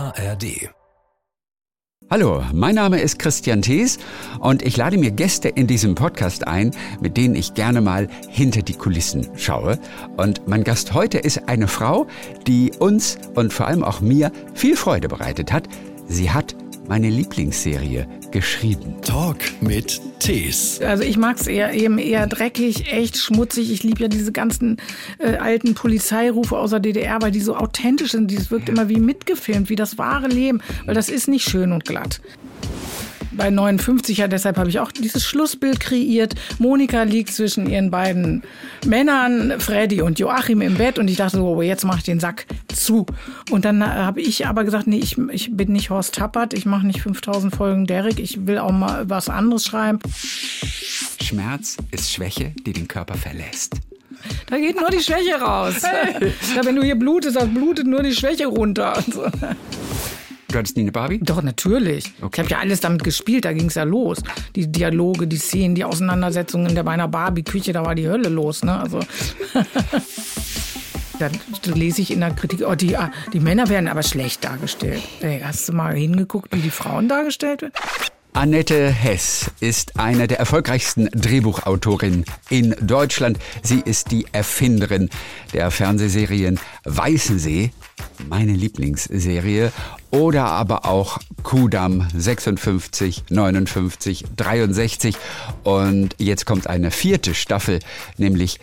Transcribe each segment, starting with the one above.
ARD. Hallo, mein Name ist Christian Thees und ich lade mir Gäste in diesem Podcast ein, mit denen ich gerne mal hinter die Kulissen schaue. Und mein Gast heute ist eine Frau, die uns und vor allem auch mir viel Freude bereitet hat. Sie hat meine Lieblingsserie geschrieben. Talk mit Thees. Also ich mag es eher dreckig, echt schmutzig. Ich liebe ja diese ganzen alten Polizeirufe aus der DDR, weil die so authentisch sind. Dieses wirkt immer wie mitgefilmt, wie das wahre Leben. Weil das ist nicht schön und glatt. Bei 59, ja, deshalb habe ich auch dieses Schlussbild kreiert. Monika liegt zwischen ihren beiden Männern, Freddy und Joachim, im Bett. Und ich dachte so, oh, jetzt mache ich den Sack zu. Und dann habe ich aber gesagt, nee, ich bin nicht Horst Tappert, ich mache nicht 5000 Folgen Derrick, ich will auch mal was anderes schreiben. Schmerz ist Schwäche, die den Körper verlässt. Da geht nur die Schwäche raus. Hey. Ja, wenn du hier blutest, dann blutet nur die Schwäche runter. Und so. Du hattest nie eine Barbie? Doch, natürlich. Okay. Ich habe ja alles damit gespielt, da ging es ja los. Die Dialoge, die Szenen, die Auseinandersetzungen bei einer Barbie-Küche, da war die Hölle los. Ne? Also dann lese ich in der Kritik, oh, die Männer werden aber schlecht dargestellt. Hey, hast du mal hingeguckt, wie die Frauen dargestellt werden? Annette Hess ist eine der erfolgreichsten Drehbuchautorinnen in Deutschland. Sie ist die Erfinderin der Fernsehserien Weißensee, meine Lieblingsserie, oder aber auch Kudamm 56, 59, 63 und jetzt kommt eine 4. Staffel, nämlich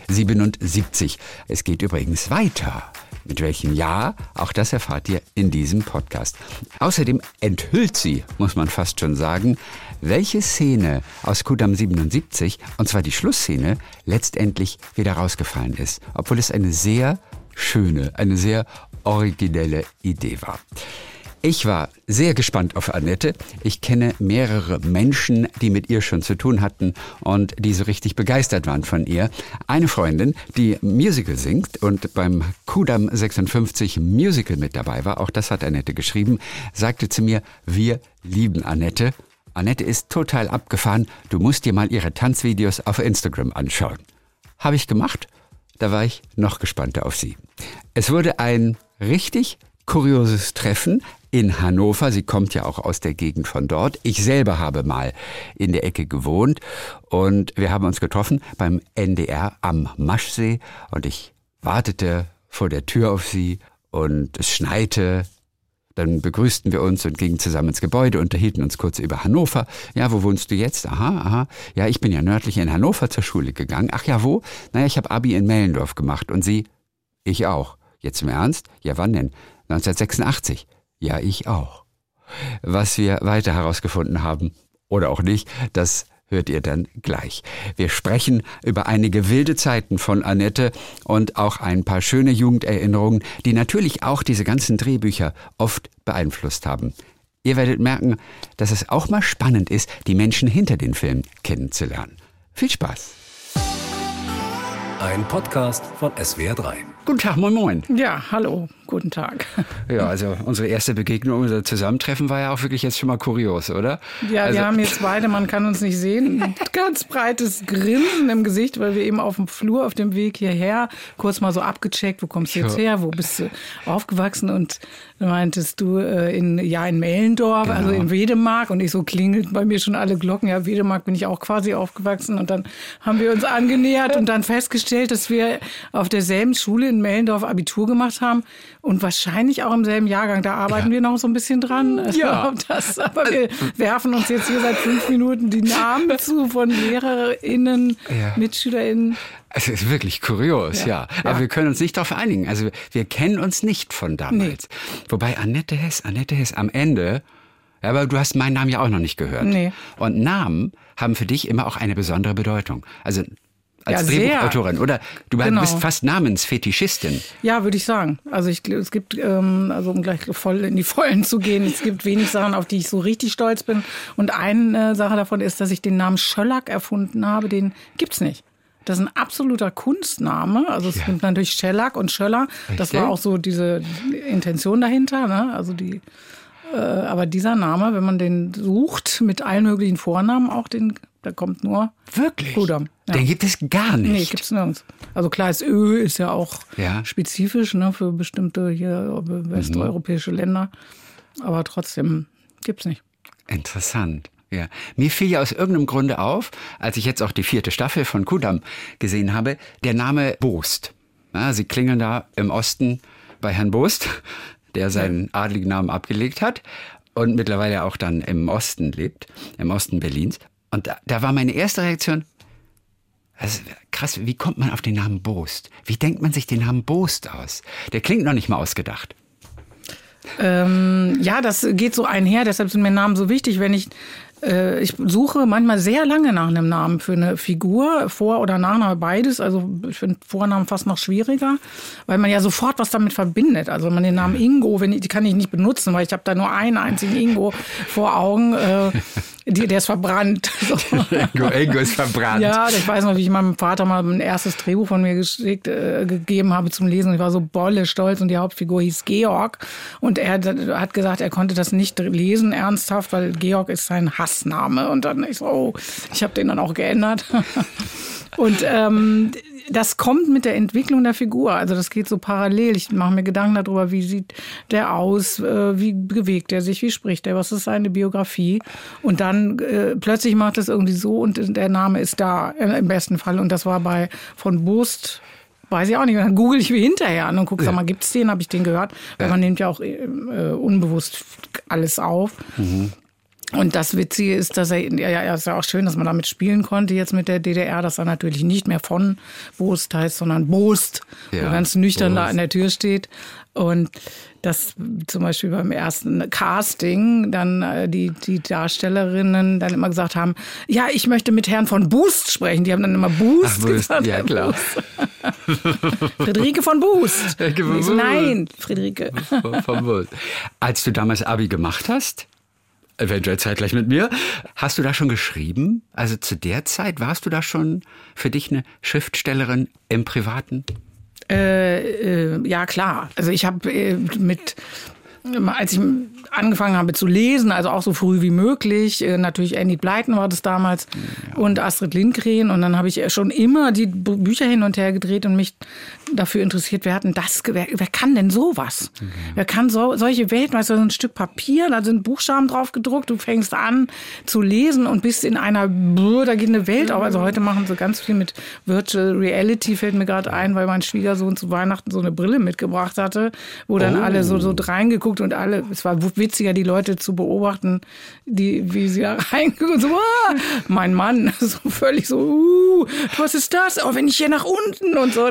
77. Es geht übrigens weiter. Mit welchem Jahr? Auch das erfahrt ihr in diesem Podcast. Außerdem enthüllt sie, muss man fast schon sagen, welche Szene aus Kudamm 77, und zwar die Schlussszene, letztendlich wieder rausgefallen ist. Obwohl es eine sehr schöne, eine sehr originelle Idee war. Ich war sehr gespannt auf Annette. Ich kenne mehrere Menschen, die mit ihr schon zu tun hatten und die so richtig begeistert waren von ihr. Eine Freundin, die Musical singt und beim Kudamm 56 Musical mit dabei war, auch das hat Annette geschrieben, sagte zu mir, wir lieben Annette. Annette ist total abgefahren. Du musst dir mal ihre Tanzvideos auf Instagram anschauen. Habe ich gemacht. Da war ich noch gespannter auf sie. Es wurde ein richtig kurioses Treffen in Hannover. Sie kommt ja auch aus der Gegend von dort. Ich selber habe mal in der Ecke gewohnt und wir haben uns getroffen beim NDR am Maschsee und ich wartete vor der Tür auf sie und es schneite. Dann begrüßten wir uns und gingen zusammen ins Gebäude, unterhielten uns kurz über Hannover. Ja, wo wohnst du jetzt? Aha. Ja, ich bin ja nördlich in Hannover zur Schule gegangen. Ach ja, wo? Naja, ich habe Abi in Mellendorf gemacht. Und Sie? Ich auch. Jetzt im Ernst? Ja, wann denn? 1986. Ja, ich auch. Was wir weiter herausgefunden haben, oder auch nicht, das hört ihr dann gleich. Wir sprechen über einige wilde Zeiten von Annette und auch ein paar schöne Jugenderinnerungen, die natürlich auch diese ganzen Drehbücher oft beeinflusst haben. Ihr werdet merken, dass es auch mal spannend ist, die Menschen hinter den Filmen kennenzulernen. Viel Spaß! Ein Podcast von SWR3. Guten Tag, moin moin. Ja, hallo, guten Tag. Ja, also unsere erste Begegnung, unser Zusammentreffen war ja auch wirklich jetzt schon mal kurios, oder? Ja, also, wir haben jetzt beide, man kann uns nicht sehen, ein ganz breites Grinsen im Gesicht, weil wir eben auf dem Flur, auf dem Weg hierher, kurz mal so abgecheckt, wo kommst du jetzt her, wo bist du aufgewachsen? Und dann meintest du in Mellendorf, genau. Also in Wedemark, und ich so, klingelt bei mir schon alle Glocken, ja, Wedemark bin ich auch quasi aufgewachsen, und dann haben wir uns angenähert und dann festgestellt, dass wir auf derselben Schule in Mellendorf Abitur gemacht haben und wahrscheinlich auch im selben Jahrgang. Da arbeiten wir noch so ein bisschen dran. Also ja. Aber wir werfen uns jetzt hier seit 5 Minuten die Namen zu von LehrerInnen, MitschülerInnen. Es ist wirklich kurios, ja. Aber wir können uns nicht darauf einigen. Also wir kennen uns nicht von damals. Nee. Wobei Annette Hess am Ende, aber du hast meinen Namen ja auch noch nicht gehört. Nee. Und Namen haben für dich immer auch eine besondere Bedeutung. Also als Drehbuchautorin, oder? Du bist fast Namensfetischistin. Ja, würde ich sagen. Also es gibt, also um gleich voll in die Vollen zu gehen, es gibt wenig Sachen, auf die ich so richtig stolz bin. Und eine Sache davon ist, dass ich den Namen Schöllack erfunden habe. Den gibt's nicht. Das ist ein absoluter Kunstname. Also es gibt natürlich Schellack und Schöller. Das war auch so diese Intention dahinter. Ne? Also aber dieser Name, wenn man den sucht mit allen möglichen Vornamen, auch da kommt nur wirklich Kudamm. Ja. Den gibt es gar nicht. Nee, gibt's nirgends. Also klar, das Ö ist ja auch spezifisch, ne, für bestimmte hier westeuropäische Länder. aber trotzdem gibt's nicht. Interessant. Ja. Mir fiel ja aus irgendeinem Grunde auf, als ich jetzt auch die 4. Staffel von Kudamm gesehen habe, der Name Boost. Ja, Sie klingeln da im Osten bei Herrn Boost, der seinen adligen Namen abgelegt hat und mittlerweile auch dann im Osten lebt, im Osten Berlins. Und da war meine erste Reaktion, also krass, wie kommt man auf den Namen Boost? Wie denkt man sich den Namen Boost aus? Der klingt noch nicht mal ausgedacht. Ja, das geht so einher, deshalb sind mir Namen so wichtig, wenn ich suche manchmal sehr lange nach einem Namen für eine Figur, Vor- oder Nachname, beides. Also ich finde Vornamen fast noch schwieriger, weil man ja sofort was damit verbindet. Also wenn man den Namen Ingo, die kann ich nicht benutzen, weil ich habe da nur einen einzigen Ingo vor Augen. Der ist verbrannt. So. Ingo ist verbrannt. Ja, ich weiß noch, wie ich meinem Vater mal ein erstes Drehbuch von mir gegeben habe zum Lesen. Ich war so bolle stolz und die Hauptfigur hieß Georg. Und er hat gesagt, er konnte das nicht lesen ernsthaft, weil Georg ist sein Hassname. Und dann ich so, oh, ich habe den dann auch geändert. Und das kommt mit der Entwicklung der Figur. Also das geht so parallel. Ich mache mir Gedanken darüber, wie sieht der aus, wie bewegt er sich, wie spricht er, was ist seine Biografie. Und dann plötzlich macht es irgendwie so und der Name ist da im besten Fall. Und das war bei von Boost, weiß ich auch nicht. Und dann google ich wie hinterher an und gucke, sag mal, gibt's den? Habe ich den gehört? Weil man nimmt ja auch unbewusst alles auf. Mhm. Und das Witzige ist, dass er ist ja auch schön, dass man damit spielen konnte jetzt mit der DDR, dass er natürlich nicht mehr von Boost heißt, sondern Boost, wo ganz nüchtern da an der Tür steht. Und das zum Beispiel beim ersten Casting dann die Darstellerinnen dann immer gesagt haben, ja, ich möchte mit Herrn von Boost sprechen. Die haben dann immer Boost gesagt. Ja, klar. Friederike von Boost. So, nein, Friederike. Von Boost. Als du damals Abi gemacht hast, eventuell zeitgleich mit mir. Hast du da schon geschrieben? Also zu der Zeit warst du da schon für dich eine Schriftstellerin im Privaten? Ja, klar. Also ich habe als ich angefangen habe zu lesen, also auch so früh wie möglich, natürlich Enid Blyton war das damals und Astrid Lindgren, und dann habe ich schon immer die Bücher hin und her gedreht und mich dafür interessiert, wer kann denn sowas? Okay. Wer kann solche Welten, weißt du, so ein Stück Papier, da sind Buchstaben drauf gedruckt, du fängst an zu lesen und bist in einer, da geht eine Welt auf. Also heute machen sie ganz viel mit Virtual Reality, fällt mir gerade ein, weil mein Schwiegersohn zu Weihnachten so eine Brille mitgebracht hatte, wo dann alle so reingeguckt und alle, es war witziger, die Leute zu beobachten, wie sie da reingucken, so, mein Mann, so völlig so, was ist das? Oh, wenn ich hier nach unten und so.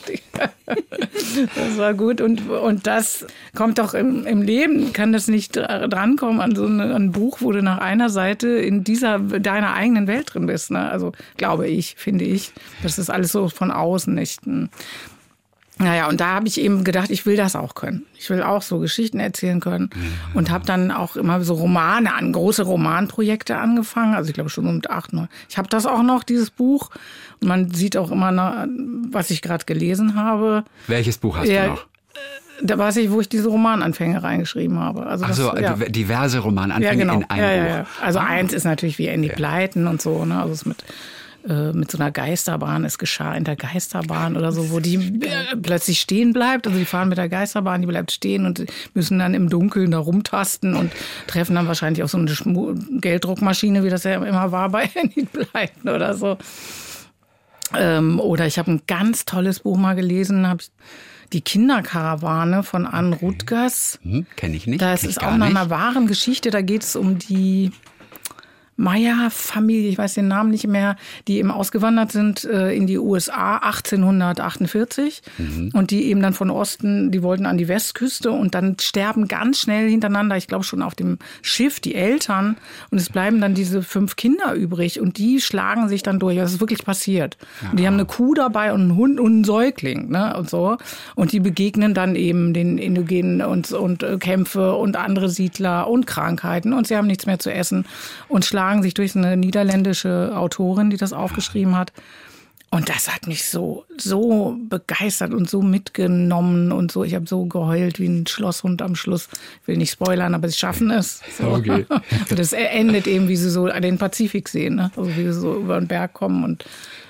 Das war gut und das kommt doch im Leben, kann das nicht drankommen an so ein Buch, wo du nach einer Seite in deiner eigenen Welt drin bist, ne? Also glaube ich, finde ich, das ist alles so von außen nicht. Naja, und da habe ich eben gedacht, ich will das auch können. Ich will auch so Geschichten erzählen können. Und habe dann auch immer so große Romanprojekte angefangen. Also ich glaube schon mit 8, 9. Ich habe das auch noch, dieses Buch. Und man sieht auch immer, was ich gerade gelesen habe. Welches Buch hast du noch? Da weiß ich, wo ich diese Romananfänge reingeschrieben habe. Also diverse Romananfänge in einem Buch. Ja. Also eins ist natürlich wie Enid Blyton und so, ne? Also es mit so einer Geisterbahn, es geschah in der Geisterbahn oder so, wo die plötzlich stehen bleibt. Also die fahren mit der Geisterbahn, die bleibt stehen und müssen dann im Dunkeln da rumtasten und treffen dann wahrscheinlich auch so eine Gelddruckmaschine, wie das ja immer war bei Enid Blyton oder so. Oder ich habe ein ganz tolles Buch mal gelesen, Die Kinderkarawane von Anne Rutgers. Kenne ich nicht. Das ist auch nach einer wahren Geschichte, da geht es um die Meyer-Familie, ich weiß den Namen nicht mehr, die eben ausgewandert sind in die USA 1848 und die eben dann von Osten, die wollten an die Westküste und dann sterben ganz schnell hintereinander, ich glaube schon auf dem Schiff, die Eltern, und es bleiben dann diese 5 Kinder übrig und die schlagen sich dann durch. Das ist wirklich passiert. Ja. Und die haben eine Kuh dabei und einen Hund und einen Säugling, ne, und so. Und die begegnen dann eben den Indigenen und Kämpfe und andere Siedler und Krankheiten und sie haben nichts mehr zu essen und schlagen sich durch eine niederländische Autorin, die das aufgeschrieben hat. Und das hat mich so begeistert und so mitgenommen und so. Ich habe so geheult wie ein Schlosshund am Schluss. Ich will nicht spoilern, aber sie schaffen es. So. Okay. Und das endet eben, wie sie so den Pazifik sehen, ne? Also wie sie so über den Berg kommen und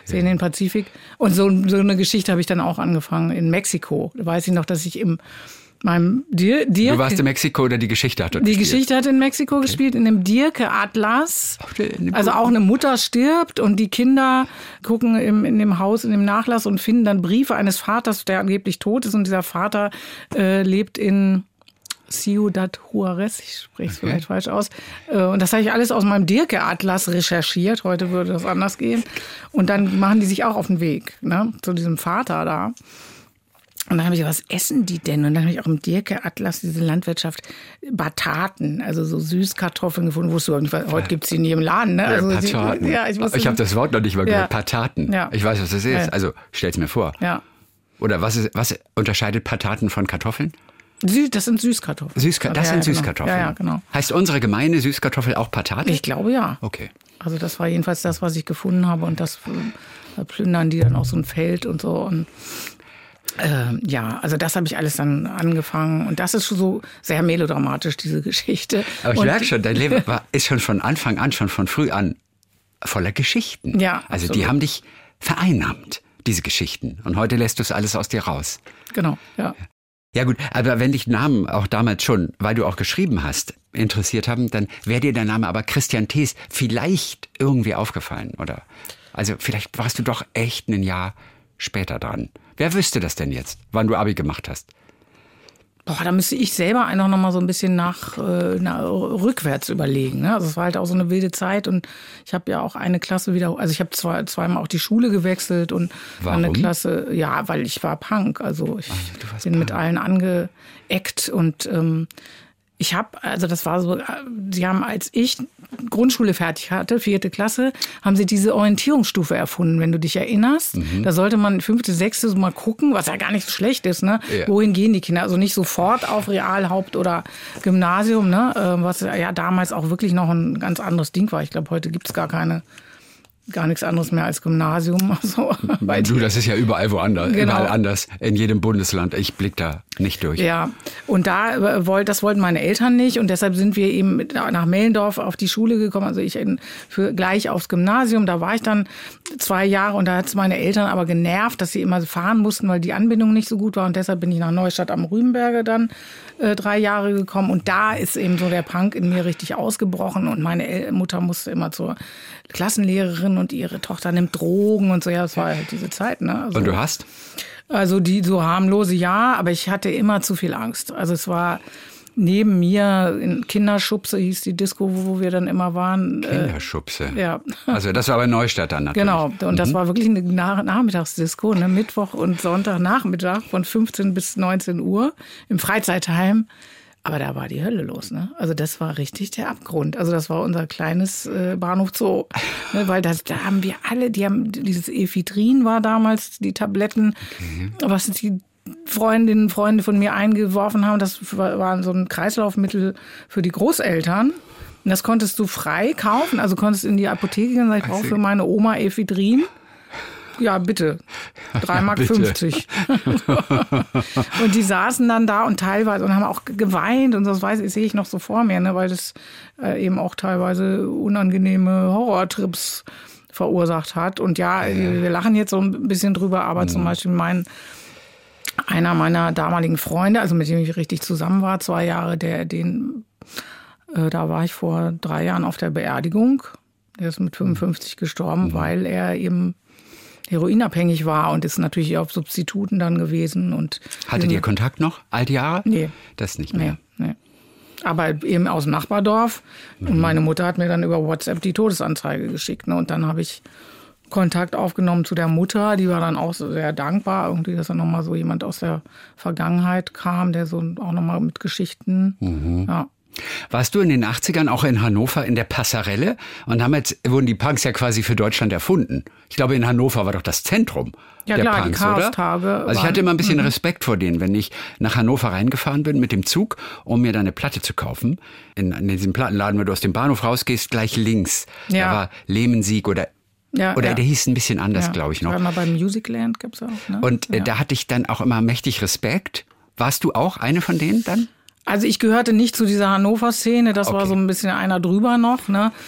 Sehen den Pazifik. Und so eine Geschichte habe ich dann auch angefangen in Mexiko. Da weiß ich noch, dass ich meinem Dirk... Du warst in Mexiko oder die Geschichte hat dort gespielt? Die Geschichte hat in Mexiko gespielt, in dem Dirke-Atlas. Also auch eine Mutter stirbt und die Kinder gucken in dem Haus, in dem Nachlass und finden dann Briefe eines Vaters, der angeblich tot ist. Und dieser Vater lebt in Ciudad Juarez, ich spreche es vielleicht falsch aus. Und das habe ich alles aus meinem Dirke-Atlas recherchiert. Heute würde das anders gehen. Und dann machen die sich auch auf den Weg, ne, zu diesem Vater da. Und dann habe ich, was essen die denn? Und dann habe ich auch im Dirke-Atlas, diese Landwirtschaft, Bataten, also so Süßkartoffeln gefunden. Wusste du auch nicht, heute gibt es die in jedem Laden. Ne? Also Pataten. Ich habe das Wort noch nicht mal gehört. Pataten. Ja. Ich weiß, was das ist. Ja. Also stell's mir vor. Ja. Oder was unterscheidet Pataten von Kartoffeln? Das sind Süßkartoffeln. Das sind Süßkartoffeln. Ja, genau. Heißt unsere gemeine Süßkartoffel auch Patate? Ich glaube, ja. Okay. Also das war jedenfalls das, was ich gefunden habe. Und das plündern die dann auch so ein Feld und so. Und also das habe ich alles dann angefangen. Und das ist so sehr melodramatisch, diese Geschichte. Aber ich merke schon, dein Leben ist schon von Anfang an, schon von früh an voller Geschichten. Ja, also absolut. Die haben dich vereinnahmt, diese Geschichten. Und heute lässt du es alles aus dir raus. Genau, ja. Ja gut, aber wenn dich Namen auch damals schon, weil du auch geschrieben hast, interessiert haben, dann wäre dir der Name aber Christian Thees vielleicht irgendwie aufgefallen, oder? Also vielleicht warst du doch echt ein Jahr später dran. Wer wüsste das denn jetzt, wann du Abi gemacht hast? Boah, da müsste ich selber einfach noch mal so ein bisschen rückwärts überlegen. Ne? Also es war halt auch so eine wilde Zeit und ich habe ja auch eine Klasse wieder, also ich habe zweimal auch die Schule gewechselt und Warum? Eine Klasse, ja, weil ich war Punk, also ich bin mit allen angeeckt und das war so, sie haben, als ich Grundschule fertig hatte, 4. Klasse, haben sie diese Orientierungsstufe erfunden, wenn du dich erinnerst. Da sollte man 5., 6. so mal gucken, was ja gar nicht so schlecht ist, ne? Ja. Wohin gehen die Kinder? Also nicht sofort auf Real-, Haupt- oder Gymnasium, ne? Was ja damals auch wirklich noch ein ganz anderes Ding war. Ich glaube, heute gibt's gar nichts anderes mehr als Gymnasium. Also, das ist ja überall woanders, genau. Überall anders, in jedem Bundesland. Ich blick da nicht durch. Ja, und das wollten meine Eltern nicht und deshalb sind wir eben nach Mellendorf auf die Schule gekommen. Also ich gleich aufs Gymnasium, da war ich dann 2 Jahre und da hat es meine Eltern aber genervt, dass sie immer fahren mussten, weil die Anbindung nicht so gut war und deshalb bin ich nach Neustadt am Rübenberge dann 3 Jahre gekommen und da ist eben so der Punk in mir richtig ausgebrochen und meine Mutter musste immer zur Klassenlehrerin und ihre Tochter nimmt Drogen und so. Ja, das war halt diese Zeit. Ne? Also, und du hast? Also die so harmlose, ja, aber ich hatte immer zu viel Angst. Also es war neben mir in Kinderschubse, hieß die Disco, wo wir dann immer waren. Kinderschubse? Ja. Also das war bei Neustadt dann natürlich. Genau, und das war wirklich eine Nachmittagsdisco, ne? Mittwoch und Sonntagnachmittag von 15 bis 19 Uhr im Freizeitheim. Aber da war die Hölle los, ne? Also das war richtig der Abgrund. Also das war unser kleines Bahnhof Zoo, ne? Weil da haben wir alle, dieses Ephedrin war damals, die Tabletten, was die Freunde von mir eingeworfen haben, das war so ein Kreislaufmittel für die Großeltern. Und das konntest du frei kaufen, also konntest in die Apotheke gehen und sagen, ich brauche für meine Oma Ephedrin. Ja, bitte. 3,50 Mark. Und die saßen dann da und teilweise und haben auch geweint und das sehe ich noch so vor mir, ne, weil das eben auch teilweise unangenehme Horrortrips verursacht hat. Und ja, wir lachen jetzt so ein bisschen drüber, aber zum Beispiel einer meiner damaligen Freunde, also mit dem ich richtig zusammen war, 2 Jahre, da war ich vor 3 Jahren auf der Beerdigung. Der ist mit 55 gestorben, weil er eben heroinabhängig war und ist natürlich auf Substituten dann gewesen. Und hattet ihr Kontakt noch, all die Jahre? Nee. Das nicht mehr? Nee. Aber eben aus dem Nachbardorf. Und meine Mutter hat mir dann über WhatsApp die Todesanzeige geschickt. Ne? Und dann habe ich Kontakt aufgenommen zu der Mutter. Die war dann auch sehr dankbar, irgendwie, dass da nochmal so jemand aus der Vergangenheit kam, der so auch nochmal mit Geschichten, ja. Warst du in den 80ern auch in Hannover in der Passarelle? Und damals wurden die Punks ja quasi für Deutschland erfunden. Ich glaube, in Hannover war doch das Zentrum der klar, Punks, die Chaos-Tage oder? Also ich hatte immer ein bisschen Respekt vor denen, wenn ich nach Hannover reingefahren bin mit dem Zug, um mir da eine Platte zu kaufen. In diesem Plattenladen, wenn du aus dem Bahnhof rausgehst, gleich links. Ja. Da war Lehmensieg oder der hieß ein bisschen anders, glaube ich noch. War mal beim Musicland, gibt's auch. Ne? Und da hatte ich dann auch immer mächtig Respekt. Warst du auch eine von denen dann? Also ich gehörte nicht zu dieser Hannover-Szene, das war so ein bisschen einer drüber noch, ne?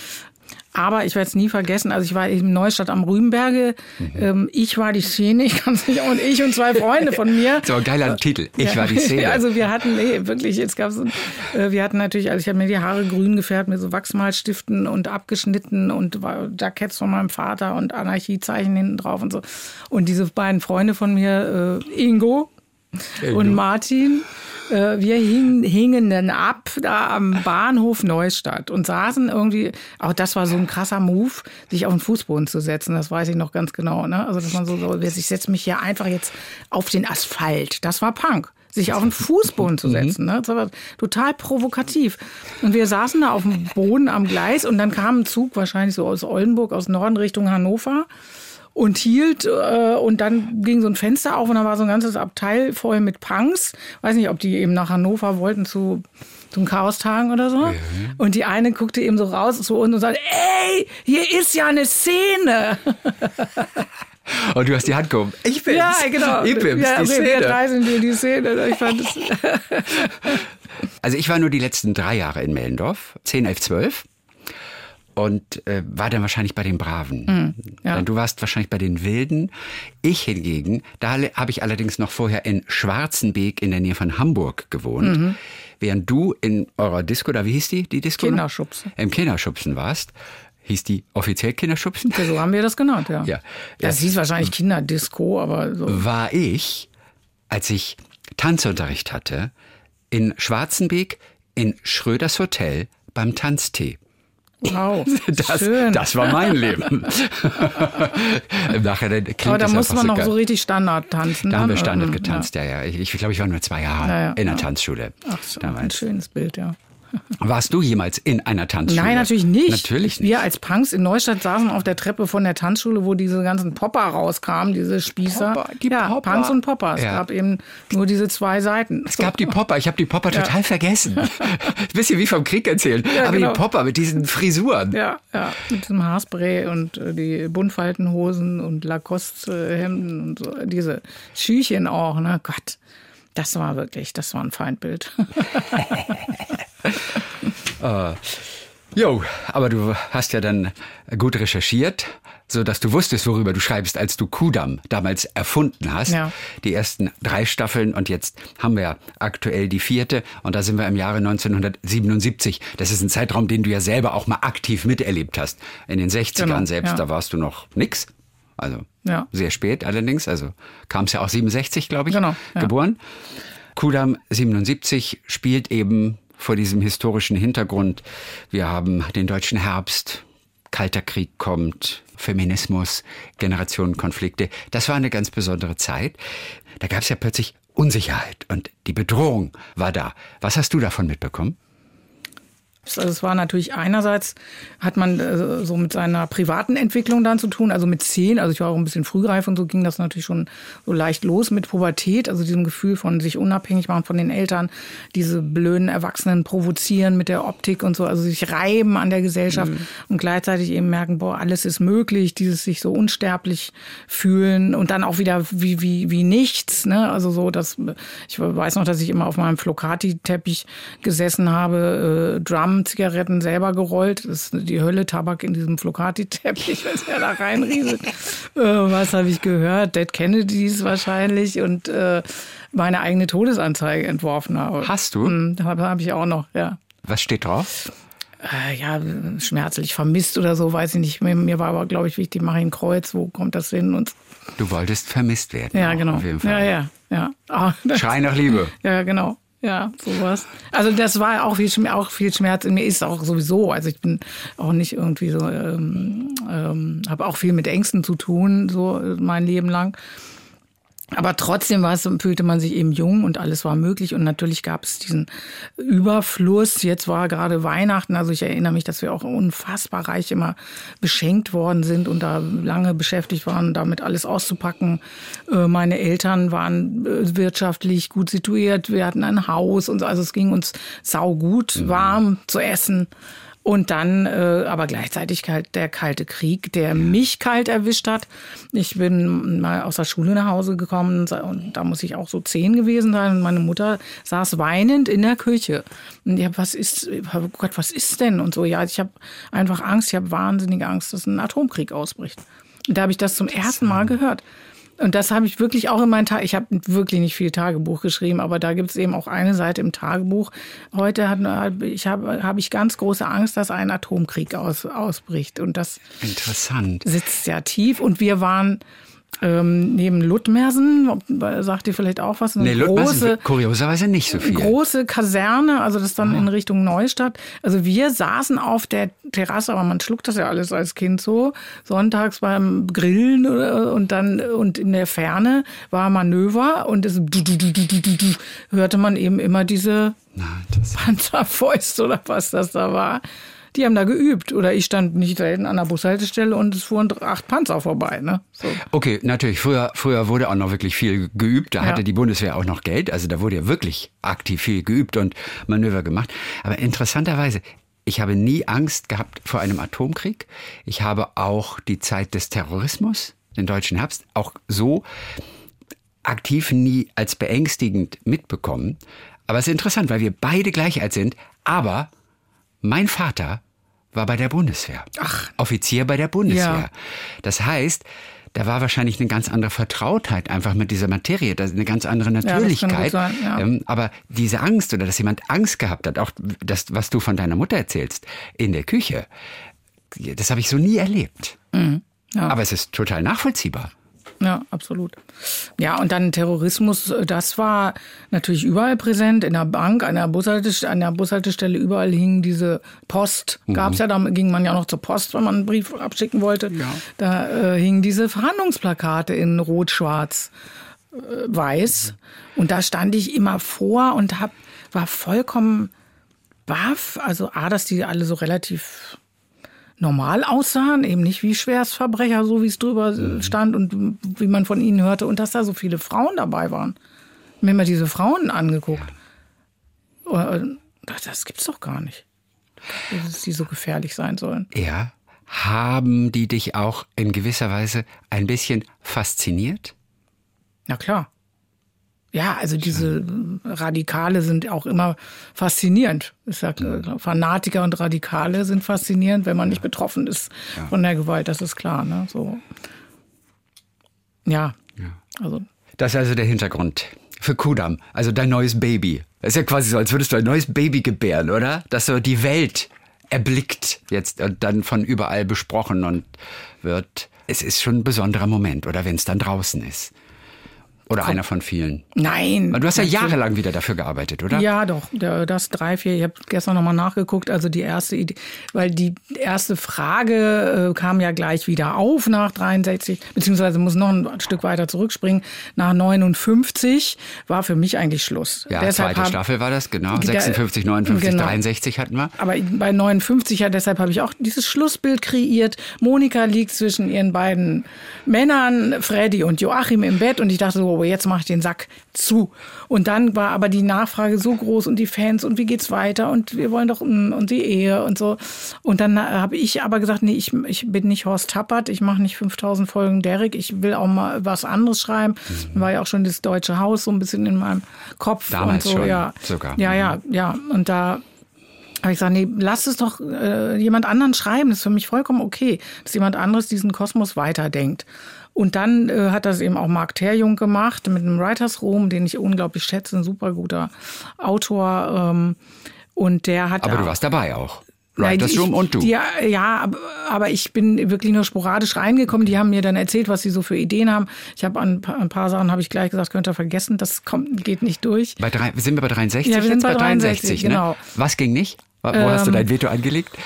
Aber ich werde es nie vergessen, also ich war in Neustadt am Rübenberge, ich war die Szene, und ich und 2 Freunde von mir. So ein geiler Titel, ich war die Szene. Also wir hatten, wirklich, wir hatten natürlich, also ich habe mir die Haare grün gefärbt mit so Wachsmalstiften und abgeschnitten und Jacketts von meinem Vater und Anarchiezeichen hinten drauf und so. Und diese beiden Freunde von mir, Ingo und Martin, wir hingen dann ab da am Bahnhof Neustadt und saßen irgendwie, auch das war so ein krasser Move, sich auf den Fußboden zu setzen, das weiß ich noch ganz genau. Ne? Also dass man so, ich setze mich hier einfach jetzt auf den Asphalt, das war Punk. Sich auf den Fußboden zu setzen. Ne? Das war total provokativ. Und wir saßen da auf dem Boden am Gleis und dann kam ein Zug, wahrscheinlich so aus Oldenburg, aus Norden Richtung Hannover. Und hielt und dann ging so ein Fenster auf und da war so ein ganzes Abteil voll mit Punks. Weiß nicht, ob die eben nach Hannover wollten zum Chaostagen oder so. Mhm. Und die eine guckte eben so raus zu uns und sagte, ey, hier ist ja eine Szene. Und du hast die Hand gehoben. Ich bin's. Ja, genau. Ich bin's, ja, die Szene. Wir 3 sind die Szene. Ich fand das Also ich war nur die letzten 3 Jahre in Mellendorf, 10, 11, 12. Und war dann wahrscheinlich bei den Braven. Ja. Du warst wahrscheinlich bei den Wilden. Ich hingegen, da habe ich allerdings noch vorher in Schwarzenbeek in der Nähe von Hamburg gewohnt. Während du in eurer Disco, da wie hieß die Disco? Kinderschubsen. Im Kinderschubsen warst. Hieß die offiziell Kinderschubsen? Ja, so haben wir das genannt, ja. Ja. Das hieß wahrscheinlich Kinderdisco, aber so. War ich, als ich Tanzunterricht hatte, in Schwarzenbeek in Schröders Hotel beim Tanztee. Wow, schön. Das war mein Leben. Nachher aber da muss man noch so richtig Standard tanzen. Da haben wir Standard getanzt, ja. Ich glaube, ich war nur 2 Jahre in der Tanzschule. Ach so, ein schönes Bild, ja. Warst du jemals in einer Tanzschule? Nein, natürlich nicht. Natürlich nicht. Wir als Punks in Neustadt saßen auf der Treppe von der Tanzschule, wo diese ganzen Popper rauskamen, diese Spießer. Popper. Punks und Popper. Es gab eben nur diese 2 Seiten. Es gab die Popper. Ich habe die Popper total vergessen. Ein bisschen wie vom Krieg erzählt. Ja, aber genau. Die Popper mit diesen Frisuren. Ja, mit diesem Haarspray und die Buntfaltenhosen und Lacoste-Hemden und so. Diese Schüchen auch, ne? Gott, das war ein Feindbild. Aber du hast ja dann gut recherchiert, so dass du wusstest, worüber du schreibst, als du Kudamm damals erfunden hast. Ja. Die ersten 3 Staffeln und jetzt haben wir ja aktuell die 4. und da sind wir im Jahre 1977. Das ist ein Zeitraum, den du ja selber auch mal aktiv miterlebt hast. In den 60ern selbst, da warst du noch nix. Also sehr spät allerdings, also kam es ja auch 67, glaube ich, geboren. Kudamm 77 spielt eben vor diesem historischen Hintergrund. Wir haben den deutschen Herbst, Kalter Krieg kommt, Feminismus, Generationenkonflikte. Das war eine ganz besondere Zeit. Da gab es ja plötzlich Unsicherheit und die Bedrohung war da. Was hast du davon mitbekommen? Also es war natürlich einerseits, hat man so mit seiner privaten Entwicklung dann zu tun, also mit 10, also ich war auch ein bisschen frühreif und so ging das natürlich schon so leicht los mit Pubertät, also diesem Gefühl von sich unabhängig machen von den Eltern, diese blöden Erwachsenen provozieren mit der Optik und so, also sich reiben an der Gesellschaft und gleichzeitig eben merken, boah, alles ist möglich, dieses sich so unsterblich fühlen und dann auch wieder wie nichts, ne, also so, dass ich weiß noch, dass ich immer auf meinem Flocati-Teppich gesessen habe, Zigaretten selber gerollt. Das ist die Hölle, Tabak in diesem Flocati-Teppich, wenn er da reinrieselt. Was habe ich gehört? Dead Kennedys wahrscheinlich und meine eigene Todesanzeige entworfen habe. Hast du? Habe ich auch noch, ja. Was steht drauf? Schmerzlich vermisst oder so, weiß ich nicht. Mir war aber, glaube ich, wichtig, mache ich ein Kreuz, wo kommt das hin? Und du wolltest vermisst werden. Ja, genau. Auf jeden Fall. Ja. Schrei nach Liebe. Ja, genau. Ja, sowas. Also das war auch viel Schmerz in mir, ist auch sowieso. Also ich bin auch nicht irgendwie so, habe auch viel mit Ängsten zu tun, so mein Leben lang. Aber trotzdem fühlte man sich eben jung und alles war möglich. Und natürlich gab es diesen Überfluss. Jetzt war gerade Weihnachten. Also ich erinnere mich, dass wir auch unfassbar reich immer beschenkt worden sind und da lange beschäftigt waren, damit alles auszupacken. Meine Eltern waren wirtschaftlich gut situiert. Wir hatten ein Haus und so. Also es ging uns saugut, warm zu essen. Und dann aber gleichzeitig der Kalte Krieg, der mich kalt erwischt hat. Ich bin mal aus der Schule nach Hause gekommen und da muss ich auch so 10 gewesen sein. Und meine Mutter saß weinend in der Küche. Und ich oh Gott, was ist denn? Und so, ja, ich habe einfach Angst, ich habe wahnsinnige Angst, dass ein Atomkrieg ausbricht. Und da habe ich das zum ersten Mal gehört. Und das habe ich wirklich auch in meinen Tagen, ich habe wirklich nicht viel Tagebuch geschrieben, aber da gibt es eben auch eine Seite im Tagebuch. Heute habe ich ganz große Angst, dass ein Atomkrieg ausbricht. Und das Interessant. Sitzt sehr tief. Und wir waren neben Ludmersen, sagt ihr vielleicht auch was? Nee, Ludmersen kurioserweise nicht so viel. Große Kaserne, also das dann in Richtung Neustadt. Also wir saßen auf der Terrasse, aber man schluckt das ja alles als Kind so, sonntags beim Grillen und in der Ferne war Manöver und es hörte man eben immer diese Panzerfäuste oder was das da war. Die haben da geübt. Oder ich stand nicht selten an der Bushaltestelle und es fuhren 8 Panzer vorbei. Ne? So. Okay, natürlich. Früher wurde auch noch wirklich viel geübt. Da hatte die Bundeswehr auch noch Geld. Also da wurde ja wirklich aktiv viel geübt und Manöver gemacht. Aber interessanterweise, ich habe nie Angst gehabt vor einem Atomkrieg. Ich habe auch die Zeit des Terrorismus, den deutschen Herbst, auch so aktiv nie als beängstigend mitbekommen. Aber es ist interessant, weil wir beide gleich alt sind. Aber mein Vater war bei der Bundeswehr. Offizier bei der Bundeswehr. Ja. Das heißt, da war wahrscheinlich eine ganz andere Vertrautheit einfach mit dieser Materie, eine ganz andere Natürlichkeit. Ja, das kann gut sein, ja. Aber diese Angst oder dass jemand Angst gehabt hat, auch das, was du von deiner Mutter erzählst, in der Küche, das habe ich so nie erlebt. Mhm. Ja. Aber es ist total nachvollziehbar. Ja, absolut. Ja, und dann Terrorismus, das war natürlich überall präsent, in der Bank, an der Bushaltestelle, überall hing diese Post, gab's ja, da ging man ja noch zur Post, wenn man einen Brief abschicken wollte. Ja. Da hingen diese Verhandlungsplakate in Rot, Schwarz, Weiß. Und da stand ich immer vor und war vollkommen baff, also dass die alle so relativ normal aussahen, eben nicht wie Schwerstverbrecher, so wie es drüber stand und wie man von ihnen hörte. Und dass da so viele Frauen dabei waren. Ich habe mir mal diese Frauen angeguckt. Ja. Das gibt's doch gar nicht, dass die so gefährlich sein sollen. Ja. Haben die dich auch in gewisser Weise ein bisschen fasziniert? Na klar. Ja, also diese Radikale sind auch immer faszinierend. Ich sag, Fanatiker und Radikale sind faszinierend, wenn man nicht betroffen ist von der Gewalt, das ist klar. Ne? So. Ja. Also. Das ist also der Hintergrund für Kudam, also dein neues Baby. Das ist ja quasi so, als würdest du ein neues Baby gebären, oder? Das so die Welt erblickt jetzt und dann von überall besprochen und wird. Es ist schon ein besonderer Moment, oder wenn es dann draußen ist. Oder einer von vielen? Nein. Du hast ja jahrelang wieder dafür gearbeitet, oder? Ja, doch. Das 3, 4, ich habe gestern nochmal nachgeguckt. Also die erste Idee, weil die erste Frage kam ja gleich wieder auf nach 63, beziehungsweise muss noch ein Stück weiter zurückspringen. Nach 59 war für mich eigentlich Schluss. Ja, zweite Staffel war das, genau. 56, 59, genau. 63 hatten wir. Aber bei 59, deshalb habe ich auch dieses Schlussbild kreiert. Monika liegt zwischen ihren beiden Männern, Freddy und Joachim, im Bett und ich dachte so, jetzt mache ich den Sack zu. Und dann war aber die Nachfrage so groß und die Fans und wie geht's weiter und wir wollen doch und die Ehe und so. Und dann habe ich aber gesagt, nee, ich bin nicht Horst Tappert, ich mache nicht 5000 Folgen Derrick, ich will auch mal was anderes schreiben. War ja auch schon das Deutsche Haus so ein bisschen in meinem Kopf. Damals und so, schon, ja. sogar. Ja. Und da habe ich gesagt, nee, lass es doch jemand anderen schreiben. Das ist für mich vollkommen okay, dass jemand anderes diesen Kosmos weiterdenkt. Und dann hat das eben auch Marc Terjung gemacht mit einem Writers Room, den ich unglaublich schätze, ein super guter Autor. Und der hat. Aber du warst dabei auch. Writers Room und du. Ja, aber ich bin wirklich nur sporadisch reingekommen. Die haben mir dann erzählt, was sie so für Ideen haben. Ich habe ein paar Sachen habe ich gleich gesagt, könnt ihr vergessen, das geht nicht durch. Sind wir bei 63? Ja, wir sind bei 63, genau. Ne? Was ging nicht? Wo hast du dein Veto angelegt?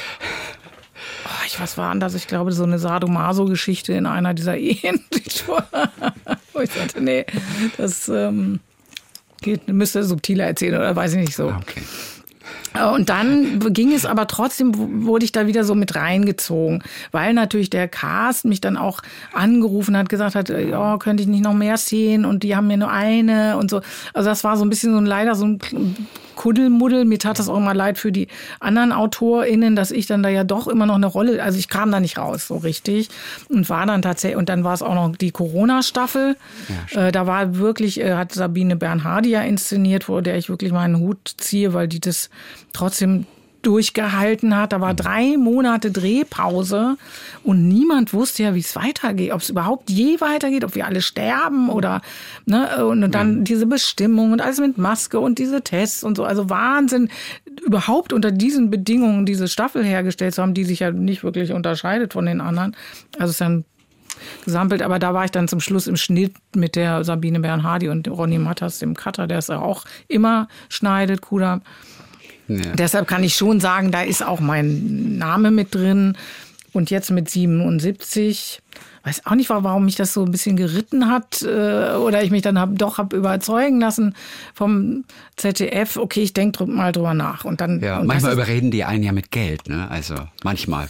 Was war denn das? Ich glaube, so eine Sadomaso-Geschichte in einer dieser Ehen. Wo ich dachte, nee, das müsste subtiler erzählen oder weiß ich nicht so. Okay. Und dann ging es aber trotzdem, wurde ich da wieder so mit reingezogen, weil natürlich der Cast mich dann auch angerufen hat, gesagt hat, ja, könnte ich nicht noch mehr Szenen und die haben mir nur eine und so. Also das war so ein bisschen leider so ein Kuddelmuddel. Mir tat das auch immer leid für die anderen AutorInnen, dass ich dann da ja doch immer noch eine Rolle, also ich kam da nicht raus so richtig und war dann tatsächlich, und dann war es auch noch die Corona-Staffel. Ja, da war wirklich, hat Sabine Bernhardi ja inszeniert, vor der ich wirklich meinen Hut ziehe, weil die das trotzdem durchgehalten hat. Da war 3 Monate Drehpause und niemand wusste ja, wie es weitergeht, ob es überhaupt je weitergeht, ob wir alle sterben oder, ne, und dann diese Bestimmung und alles mit Maske und diese Tests und so. Also Wahnsinn, überhaupt unter diesen Bedingungen diese Staffel hergestellt zu haben, die sich ja nicht wirklich unterscheidet von den anderen. Also es ist dann gesampelt, aber da war ich dann zum Schluss im Schnitt mit der Sabine Bernhardi und Ronny Matters, dem Cutter, der es ja auch immer schneidet, Kudam. Ja. Deshalb kann ich schon sagen, da ist auch mein Name mit drin. Und jetzt mit 77, weiß auch nicht, warum mich das so ein bisschen geritten hat oder ich mich dann hab überzeugen lassen vom ZDF. Okay, ich denke mal drüber nach. Und dann, ja, und manchmal überreden die einen ja mit Geld, ne? Also manchmal.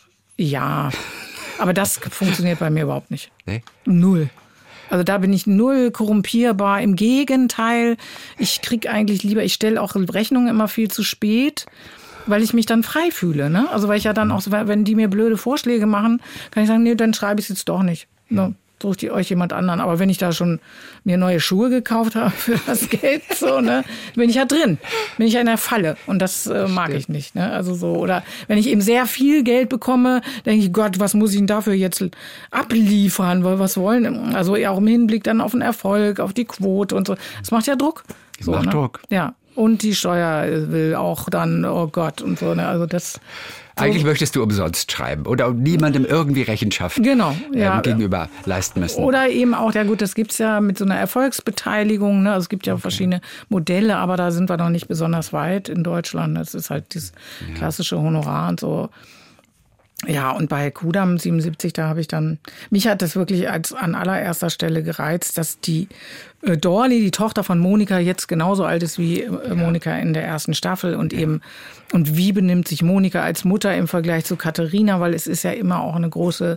Ja, aber das funktioniert bei mir überhaupt nicht. Nee? Null. Also da bin ich null korrumpierbar. Im Gegenteil, ich stelle auch Rechnungen immer viel zu spät, weil ich mich dann frei fühle. Ne? Also weil ich ja dann auch, wenn die mir blöde Vorschläge machen, kann ich sagen, nee, dann schreibe ich es jetzt doch nicht. Ne? Sucht ihr euch jemand anderen. Aber wenn ich da schon mir neue Schuhe gekauft habe für das Geld, so, ne, bin ich ja drin. Bin ich ja in der Falle. Und das mag ich nicht. Ne? Also so, oder wenn ich eben sehr viel Geld bekomme, denke ich, Gott, was muss ich denn dafür jetzt abliefern? Was wollen? Also ja, auch im Hinblick dann auf den Erfolg, auf die Quote und so. Das macht ja Druck. Das macht Druck. Ja. Und die Steuer will auch dann, oh Gott, und so. Ne? Also das. Eigentlich möchtest du umsonst schreiben oder niemandem irgendwie Rechenschaft gegenüber leisten müssen. Oder eben auch, ja gut, das gibt's ja mit so einer Erfolgsbeteiligung. Ne? Also es gibt ja verschiedene Modelle, aber da sind wir noch nicht besonders weit in Deutschland. Das ist halt dieses klassische Honorar und so. Ja, und bei Kudam 77, da habe ich dann, mich hat das wirklich an allererster Stelle gereizt, dass die Dorli, die Tochter von Monika, jetzt genauso alt ist wie Monika in der ersten Staffel und eben, und wie benimmt sich Monika als Mutter im Vergleich zu Katharina, weil es ist ja immer auch eine große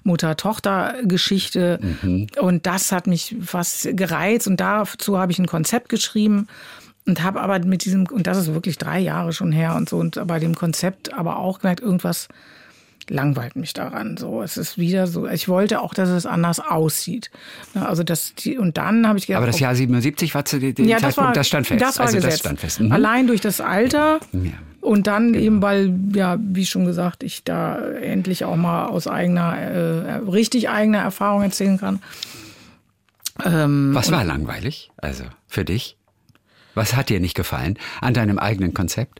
Mutter-Tochter-Geschichte und das hat mich fast gereizt und dazu habe ich ein Konzept geschrieben. Und habe aber mit diesem, und das ist wirklich 3 Jahre schon her und so, und bei dem Konzept aber auch gemerkt, irgendwas langweilt mich daran. So, es ist wieder so. Ich wollte auch, dass es anders aussieht. Also und dann habe ich gedacht, aber das Jahr 77 war zu dem Zeitpunkt, das stand fest. Das war gesetzt. Das stand fest. Allein durch das Alter und dann eben, weil, ja, wie schon gesagt, ich da endlich auch mal aus richtig eigener Erfahrung erzählen kann. Was war langweilig? Also für dich? Was hat dir nicht gefallen an deinem eigenen Konzept?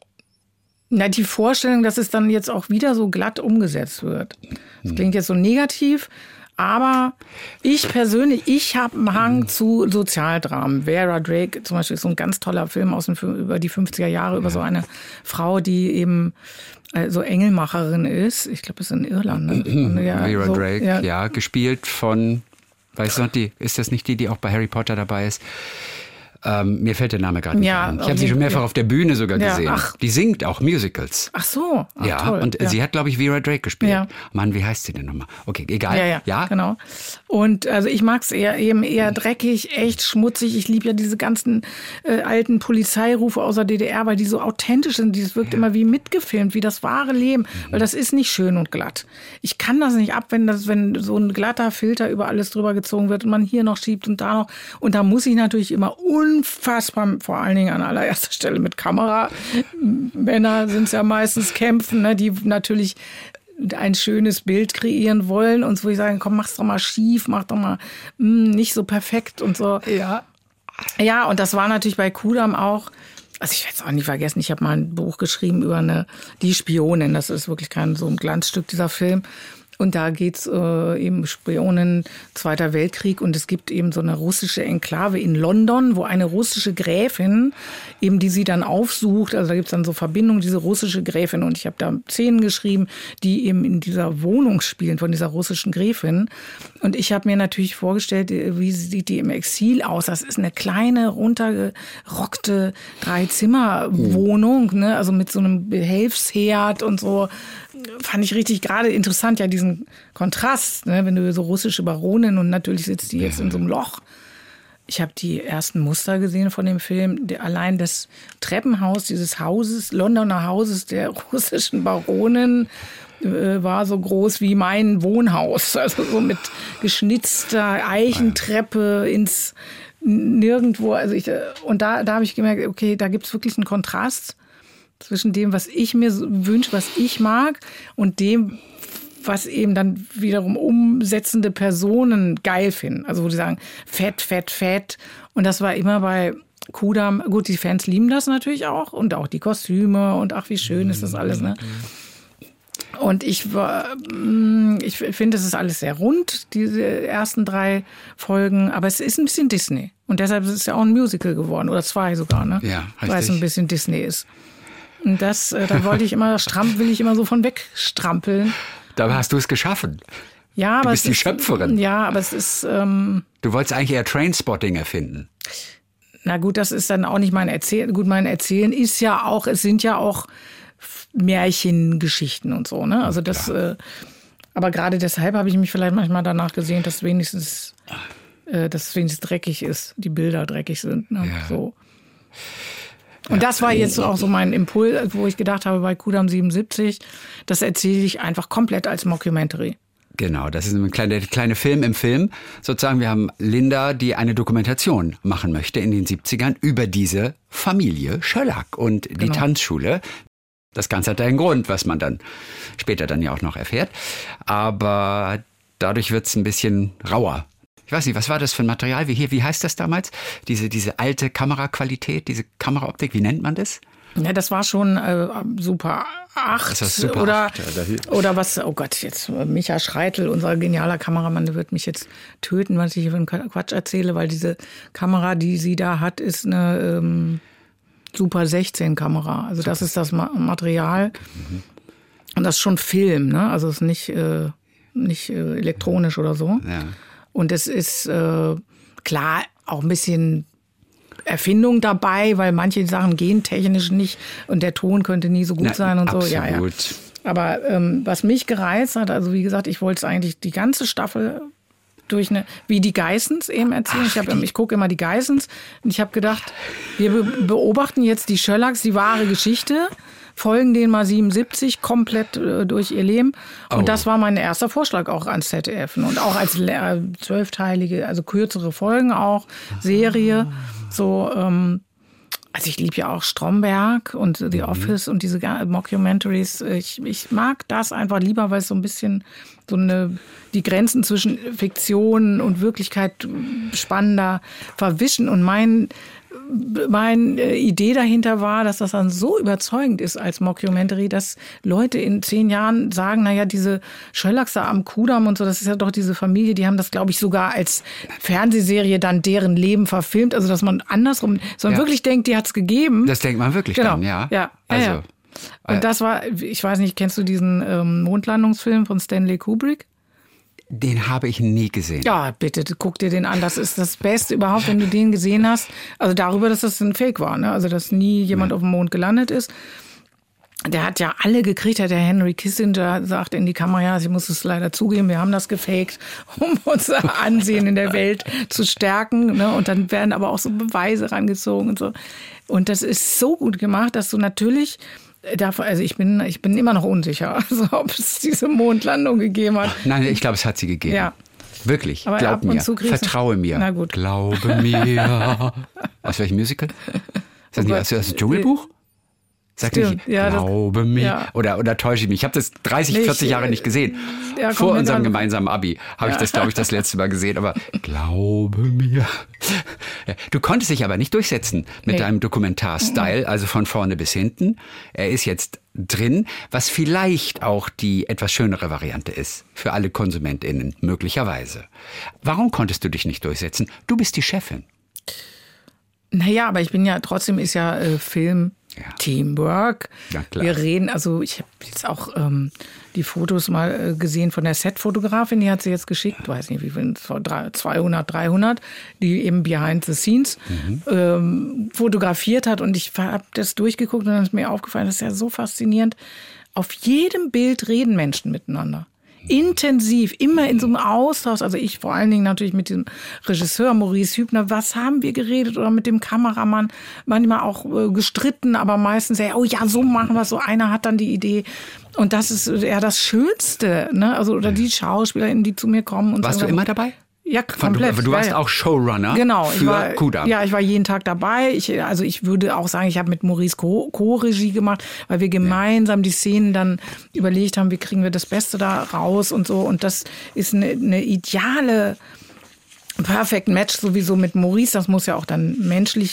Na, die Vorstellung, dass es dann jetzt auch wieder so glatt umgesetzt wird. Das klingt jetzt so negativ, aber ich persönlich, ich habe einen Hang zu Sozialdramen. Vera Drake zum Beispiel ist so ein ganz toller Film über die 50er Jahre, über so eine Frau, die eben so Engelmacherin ist. Ich glaube, es ist in Irland. Ne? Vera Drake, gespielt von, weißt du, ist das nicht die auch bei Harry Potter dabei ist? Mir fällt der Name gerade nicht ein. Ich habe sie schon mehrfach auf der Bühne sogar gesehen. Die singt auch Musicals. Ach so. Toll. Und sie hat, glaube ich, Vera Drake gespielt. Ja. Mann, wie heißt sie denn nochmal? Okay, egal. Ja, genau. Und also ich mag es eher dreckig, echt schmutzig. Ich liebe ja diese ganzen alten Polizeirufe aus der DDR, weil die so authentisch sind. Das wirkt immer wie mitgefilmt, wie das wahre Leben. Weil das ist nicht schön und glatt. Ich kann das nicht ab, wenn so ein glatter Filter über alles drüber gezogen wird und man hier noch schiebt und da noch. Und da muss ich natürlich immer unfassbar, vor allen Dingen an allererster Stelle mit Kamera. Männer sind es ja meistens, kämpfen, ne, die natürlich ein schönes Bild kreieren wollen und so, wo ich sage, komm, mach's doch mal schief, mach doch mal nicht so perfekt und so. Ja, und das war natürlich bei Kudam auch, also ich werde es auch nie vergessen, ich habe mal ein Buch geschrieben über die Spionin, das ist wirklich kein so ein Glanzstück, dieser Film. Und da geht's eben Spionen, Zweiter Weltkrieg und es gibt eben so eine russische Enklave in London, wo eine russische Gräfin eben, die sie dann aufsucht, also da gibt's dann so Verbindungen, diese russische Gräfin und ich habe da Szenen geschrieben, die eben in dieser Wohnung spielen von dieser russischen Gräfin und ich habe mir natürlich vorgestellt, wie sieht die im Exil aus, das ist eine kleine, runtergerockte 3-Zimmer-Wohnung, ne? Also mit so einem Behelfsherd und so. Fand ich richtig gerade interessant, ja, diesen Kontrast, ne, wenn du so russische Baronin und natürlich sitzt die jetzt in so einem Loch. Ich habe die ersten Muster gesehen von dem Film. Allein das Treppenhaus dieses Hauses, Londoner Hauses der russischen Baronin, war so groß wie mein Wohnhaus. Also so mit geschnitzter Eichentreppe ins Nirgendwo. Und da habe ich gemerkt, okay, da gibt es wirklich einen Kontrast zwischen dem, was ich mir wünsche, was ich mag, und dem, was eben dann wiederum umsetzende Personen geil finden. Also wo die sagen, fett, fett, fett. Und das war immer bei Kudam. Gut, die Fans lieben das natürlich auch. Und auch die Kostüme. Und ach, wie schön ist das alles, ne? Und ich finde, es ist alles sehr rund, diese ersten 3 Folgen. Aber es ist ein bisschen Disney. Und deshalb ist es ja auch ein Musical geworden. Oder 2 sogar, ne? Ja, richtig. Weil es ein bisschen Disney ist. Und da will ich immer so von wegstrampeln. Da hast du es geschaffen. Ja, du bist die Schöpferin. Ja, aber es ist... du wolltest eigentlich eher Trainspotting erfinden. Na gut, das ist dann auch nicht mein Erzählen. Gut, mein Erzählen ist ja auch, es sind ja auch Märchengeschichten und so, ne? Also das... aber gerade deshalb habe ich mich vielleicht manchmal danach gesehen, dass wenigstens dreckig ist, die Bilder dreckig sind. Ne? Ja. So. Und das war jetzt auch so mein Impuls, wo ich gedacht habe, bei Kudam 77, das erzähle ich einfach komplett als Mockumentary. Genau, das ist ein kleiner Film im Film. Sozusagen, wir haben Linda, die eine Dokumentation machen möchte in den 70ern über diese Familie Schöllack und die Tanzschule. Das Ganze hat einen Grund, was man dann später dann ja auch noch erfährt. Aber dadurch wird es ein bisschen rauer. Ich weiß nicht, was war das für ein Material? Wie heißt das damals? Diese alte Kameraqualität, diese Kameraoptik, wie nennt man das? Ja, das war schon Super 8 Super oder 8, ja, oder was, oh Gott, jetzt Micha Schreitel, unser genialer Kameramann, der wird mich jetzt töten, was ich hier für einen Quatsch erzähle, weil diese Kamera, die sie da hat, ist eine Super 16 Kamera. Also das ist das Material. Und das ist schon Film, ne? Also es ist nicht elektronisch oder so. Ja. Und es ist klar auch ein bisschen Erfindung dabei, weil manche Sachen gehen technisch nicht und der Ton könnte nie so gut sein und absolut. so. Ja, ja. Aber was mich gereizt hat, also wie gesagt, ich wollte es eigentlich die ganze Staffel wie die Geissens eben erzählen. Ich gucke immer die Geissens und ich habe gedacht, wir beobachten jetzt die Schöllacks, die wahre Geschichte, folgen denen mal 77 komplett durch ihr Leben. Und das war mein erster Vorschlag auch ans ZDF. Und auch als 12-teilige, also kürzere Folgen auch, Serie. So, also ich liebe ja auch Stromberg und The Office und diese Mockumentaries. Ich mag das einfach lieber, weil es so ein bisschen die Grenzen zwischen Fiktion und Wirklichkeit spannender verwischen. Und meine Idee dahinter war, dass das dann so überzeugend ist als Mockumentary, dass Leute in 10 Jahren sagen, naja, diese Schöllacks da am Kudamm und so, das ist ja doch diese Familie, die haben das, glaube ich, sogar als Fernsehserie dann deren Leben verfilmt. Also, dass man andersrum, sondern wirklich denkt, die hat's gegeben. Das denkt man wirklich dann, ja. Ja. Also, ja. Und das war, ich weiß nicht, kennst du diesen Mondlandungsfilm von Stanley Kubrick? Den habe ich nie gesehen. Ja, bitte, guck dir den an. Das ist das Beste überhaupt, wenn du den gesehen hast. Also darüber, dass das ein Fake war, ne? Also, dass nie jemand auf dem Mond gelandet ist. Der hat ja alle gekriegt. Der Henry Kissinger sagt in die Kamera, ja, ich muss es leider zugeben, wir haben das gefaked, um unser Ansehen in der Welt zu stärken. Ne? Und dann werden aber auch so Beweise rangezogen und so. Und das ist so gut gemacht, dass du natürlich... Also ich bin immer noch unsicher, also ob es diese Mondlandung gegeben hat. Nein, ich glaube, es hat sie gegeben. Ja. Wirklich, aber glaub mir, vertraue mir. Na gut. Glaube mir. Aus welchem Musical? Ist das Dschungelbuch? Sag nicht, glaube mir. Ja. Oder täusche ich mich? Ich habe das 40 Jahre nicht gesehen. Ja, vor unserem gemeinsamen Abi habe ich das, glaube ich, das letzte Mal gesehen. Aber glaube mir. Du konntest dich aber nicht durchsetzen mit deinem Dokumentar-Style, also von vorne bis hinten. Er ist jetzt drin, was vielleicht auch die etwas schönere Variante ist. Für alle KonsumentInnen, möglicherweise. Warum konntest du dich nicht durchsetzen? Du bist die Chefin. Naja, aber ich bin ja, trotzdem ist ja Film... Ja. Teamwork. Ja, klar. Wir reden, also ich habe jetzt auch die Fotos mal gesehen von der Set-Fotografin, die hat sie jetzt geschickt, weiß nicht wie viel, 200, 300, die eben behind the scenes fotografiert hat und ich habe das durchgeguckt und dann ist mir aufgefallen, das ist ja so faszinierend. Auf jedem Bild reden Menschen miteinander. intensiv, immer in so einem Austausch, also ich vor allen Dingen natürlich mit dem Regisseur Maurice Hübner, was haben wir geredet, oder mit dem Kameramann, manchmal auch gestritten, aber meistens, oh ja, so machen wir es, so einer hat dann die Idee. Und das ist ja das Schönste, ne? Also, oder die SchauspielerInnen, die zu mir kommen. Und warst du immer dabei? Ja, komplett. Du warst auch Showrunner für Kudam. Ja, ich war jeden Tag dabei. Ich würde auch sagen, ich habe mit Maurice Co-Regie gemacht, weil wir gemeinsam die Szenen dann überlegt haben, wie kriegen wir das Beste da raus und so. Und das ist eine ideale Perfect Match sowieso mit Maurice. Das muss ja auch dann menschlich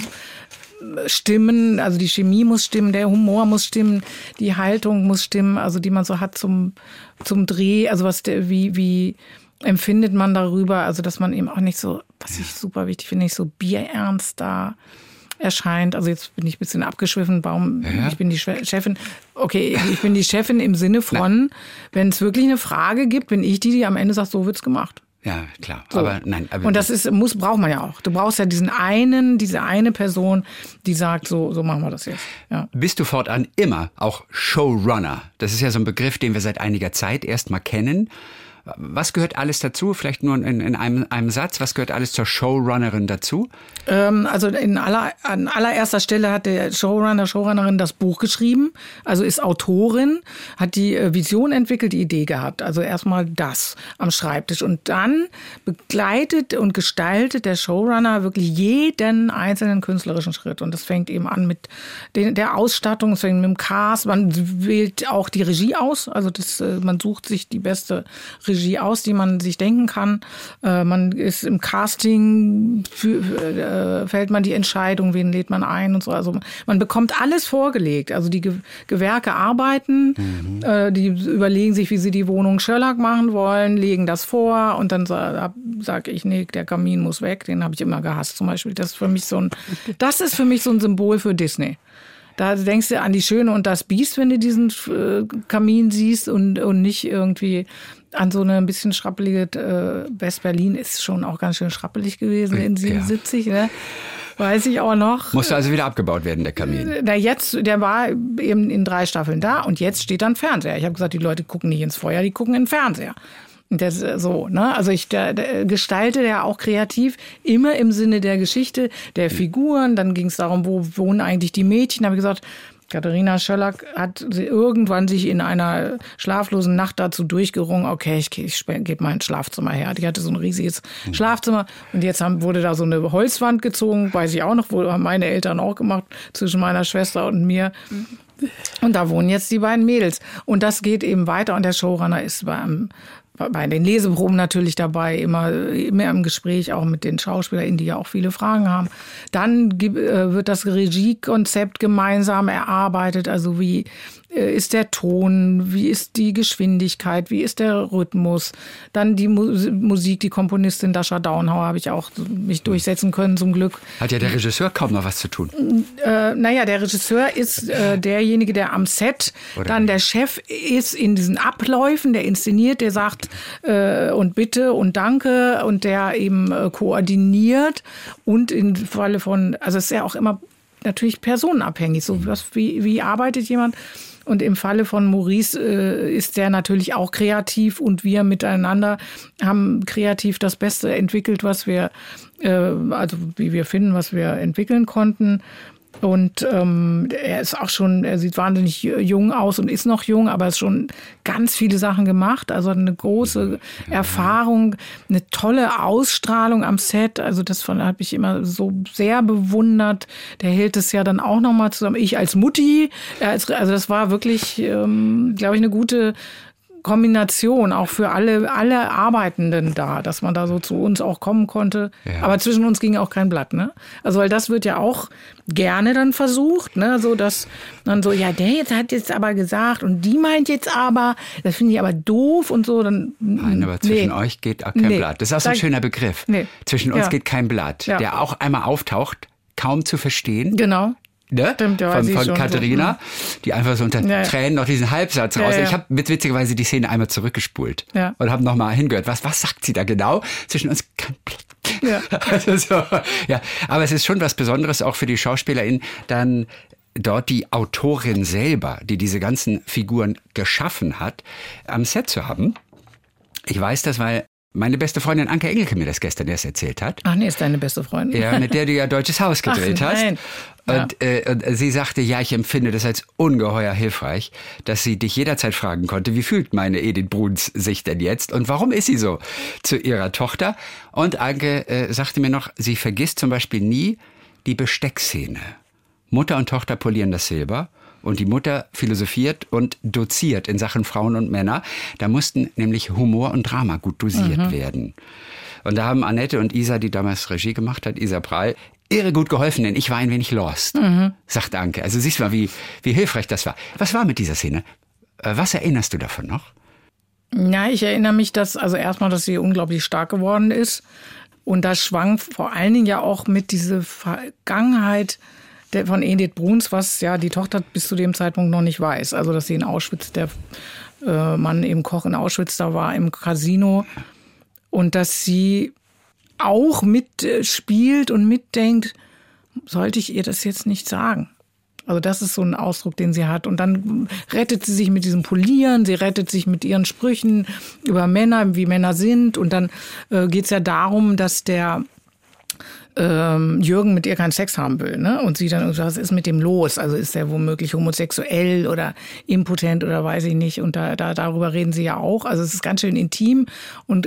stimmen, also die Chemie muss stimmen, der Humor muss stimmen, die Haltung muss stimmen, also die man so hat zum Dreh, also wie empfindet man darüber, also dass man eben auch nicht so, was ich super wichtig finde, nicht so bierernst da erscheint. Also jetzt bin ich ein bisschen abgeschwiffen, ich bin die Chefin. Okay, ich bin die Chefin im Sinne von, wenn es wirklich eine Frage gibt, bin ich die am Ende sagt, so wird's gemacht. Ja, klar. So. Aber und das braucht man ja auch. Du brauchst ja diese eine Person, die sagt, so machen wir das jetzt. Ja. Bist du fortan immer auch Showrunner? Das ist ja so ein Begriff, den wir seit einiger Zeit erst mal kennen. Was gehört alles dazu? Vielleicht nur in einem Satz. Was gehört alles zur Showrunnerin dazu? Also an allererster Stelle hat der Showrunnerin das Buch geschrieben. Also ist Autorin, hat die Vision entwickelt, die Idee gehabt. Also erstmal das am Schreibtisch. Und dann begleitet und gestaltet der Showrunner wirklich jeden einzelnen künstlerischen Schritt. Und das fängt eben an mit der Ausstattung, es fängt mit dem Cast. Man wählt auch die Regie aus. Also man sucht sich die beste Regie aus, die man sich denken kann. Man ist im Casting, fällt man die Entscheidung, wen lädt man ein und so. Also man bekommt alles vorgelegt. Also die Gewerke arbeiten, die überlegen sich, wie sie die Wohnung Sherlock machen wollen, legen das vor und dann sage ich, nee, der Kamin muss weg. Den habe ich immer gehasst zum Beispiel. Das ist für mich so ein Symbol für Disney. Da denkst du an die Schöne und das Biest, wenn du diesen Kamin siehst und nicht irgendwie an so eine ein bisschen schrappelige West-Berlin ist schon auch ganz schön schrappelig gewesen in 77, ne? Weiß ich auch noch. Musste also wieder abgebaut werden, der Kamin. Der war eben in 3 Staffeln da und jetzt steht dann Fernseher. Ich habe gesagt, die Leute gucken nicht ins Feuer, die gucken in den Fernseher. Und das so, ne? Also ich gestalte ja auch kreativ immer im Sinne der Geschichte, der Figuren. Dann ging es darum, wo wohnen eigentlich die Mädchen. Da habe ich gesagt, Katharina Sherlock hat irgendwann sich in einer schlaflosen Nacht dazu durchgerungen, okay, ich gebe mein Schlafzimmer her. Die hatte so ein riesiges Schlafzimmer und jetzt wurde da so eine Holzwand gezogen, weiß ich auch noch, haben meine Eltern auch gemacht, zwischen meiner Schwester und mir. Und da wohnen jetzt die beiden Mädels. Und das geht eben weiter und der Showrunner ist bei den Leseproben natürlich dabei, immer im Gespräch auch mit den SchauspielerInnen, die ja auch viele Fragen haben. Dann wird das Regiekonzept gemeinsam erarbeitet, also wie ist der Ton, wie ist die Geschwindigkeit, wie ist der Rhythmus. Dann die Musik, die Komponistin Dasha Daunhauer habe ich auch mich durchsetzen können, zum Glück. Hat ja der Regisseur kaum noch was zu tun. Der Regisseur ist derjenige, der am Set, dann der Chef ist in diesen Abläufen, der inszeniert, der sagt und bitte und danke und der eben koordiniert und im Falle von, also es ist ja auch immer natürlich personenabhängig, so wie arbeitet jemand. Und im Falle von Maurice ist der natürlich auch kreativ und wir miteinander haben kreativ das Beste entwickelt, was wir, also wie wir finden, was wir entwickeln konnten. Und er sieht wahnsinnig jung aus und ist noch jung, aber er hat schon ganz viele Sachen gemacht. Also eine große Erfahrung, eine tolle Ausstrahlung am Set. Also das habe ich immer so sehr bewundert. Der hält es ja dann auch nochmal zusammen. Ich als Mutti, also das war wirklich, glaube ich, eine gute Kombination auch für alle Arbeitenden da, dass man da so zu uns auch kommen konnte. Ja. Aber zwischen uns ging auch kein Blatt, ne? Also weil das wird ja auch gerne dann versucht, ne? So dass dann so, ja, der hat jetzt aber gesagt und die meint jetzt aber, das finde ich aber doof und so. Dann, nein, aber zwischen euch geht auch kein Blatt. Das ist auch so ein schöner Begriff. Nee. Zwischen uns geht kein Blatt, der auch einmal auftaucht, kaum zu verstehen. Genau. Ne? Stimmt, ja, von Katharina, die einfach so unter Tränen noch diesen Halbsatz raus. Ja. Ich habe witzigerweise die Szene einmal zurückgespult und habe nochmal hingehört. Was sagt sie da genau? Zwischen uns kein Blick. Ja. Also so, ja. Aber es ist schon was Besonderes auch für die SchauspielerInnen, dann dort die Autorin selber, die diese ganzen Figuren geschaffen hat, am Set zu haben. Ich weiß das, weil meine beste Freundin Anke Engelke mir das gestern erst erzählt hat. Ach nee, ist deine beste Freundin? Ja, mit der du ja Deutsches Haus gedreht hast. Nein. Und sie sagte, ja, ich empfinde das als ungeheuer hilfreich, dass sie dich jederzeit fragen konnte, wie fühlt meine Edith Bruns sich denn jetzt und warum ist sie so zu ihrer Tochter? Und Anke sagte mir noch, sie vergisst zum Beispiel nie die Besteckszene. Mutter und Tochter polieren das Silber. Und die Mutter philosophiert und doziert in Sachen Frauen und Männer. Da mussten nämlich Humor und Drama gut dosiert werden. Und da haben Annette und Isa, die damals Regie gemacht hat, Isa Prahl, irre gut geholfen, denn ich war ein wenig lost, sagt Anke. Also siehst du mal, wie hilfreich das war. Was war mit dieser Szene? Was erinnerst du davon noch? Ja, ich erinnere mich, dass sie unglaublich stark geworden ist. Und das schwang vor allen Dingen ja auch mit dieser Vergangenheit von Edith Bruns, was ja die Tochter bis zu dem Zeitpunkt noch nicht weiß. Also, dass sie in Auschwitz, der Mann eben Koch in Auschwitz da war, im Casino. Und dass sie auch mitspielt und mitdenkt, sollte ich ihr das jetzt nicht sagen? Also das ist so ein Ausdruck, den sie hat. Und dann rettet sie sich mit diesem Polieren, sie rettet sich mit ihren Sprüchen über Männer, wie Männer sind. Und dann geht's ja darum, dass der Jürgen mit ihr keinen Sex haben will, ne? Und sie dann, was ist mit dem los? Also ist er womöglich homosexuell oder impotent oder weiß ich nicht. Und darüber reden sie ja auch. Also es ist ganz schön intim. Und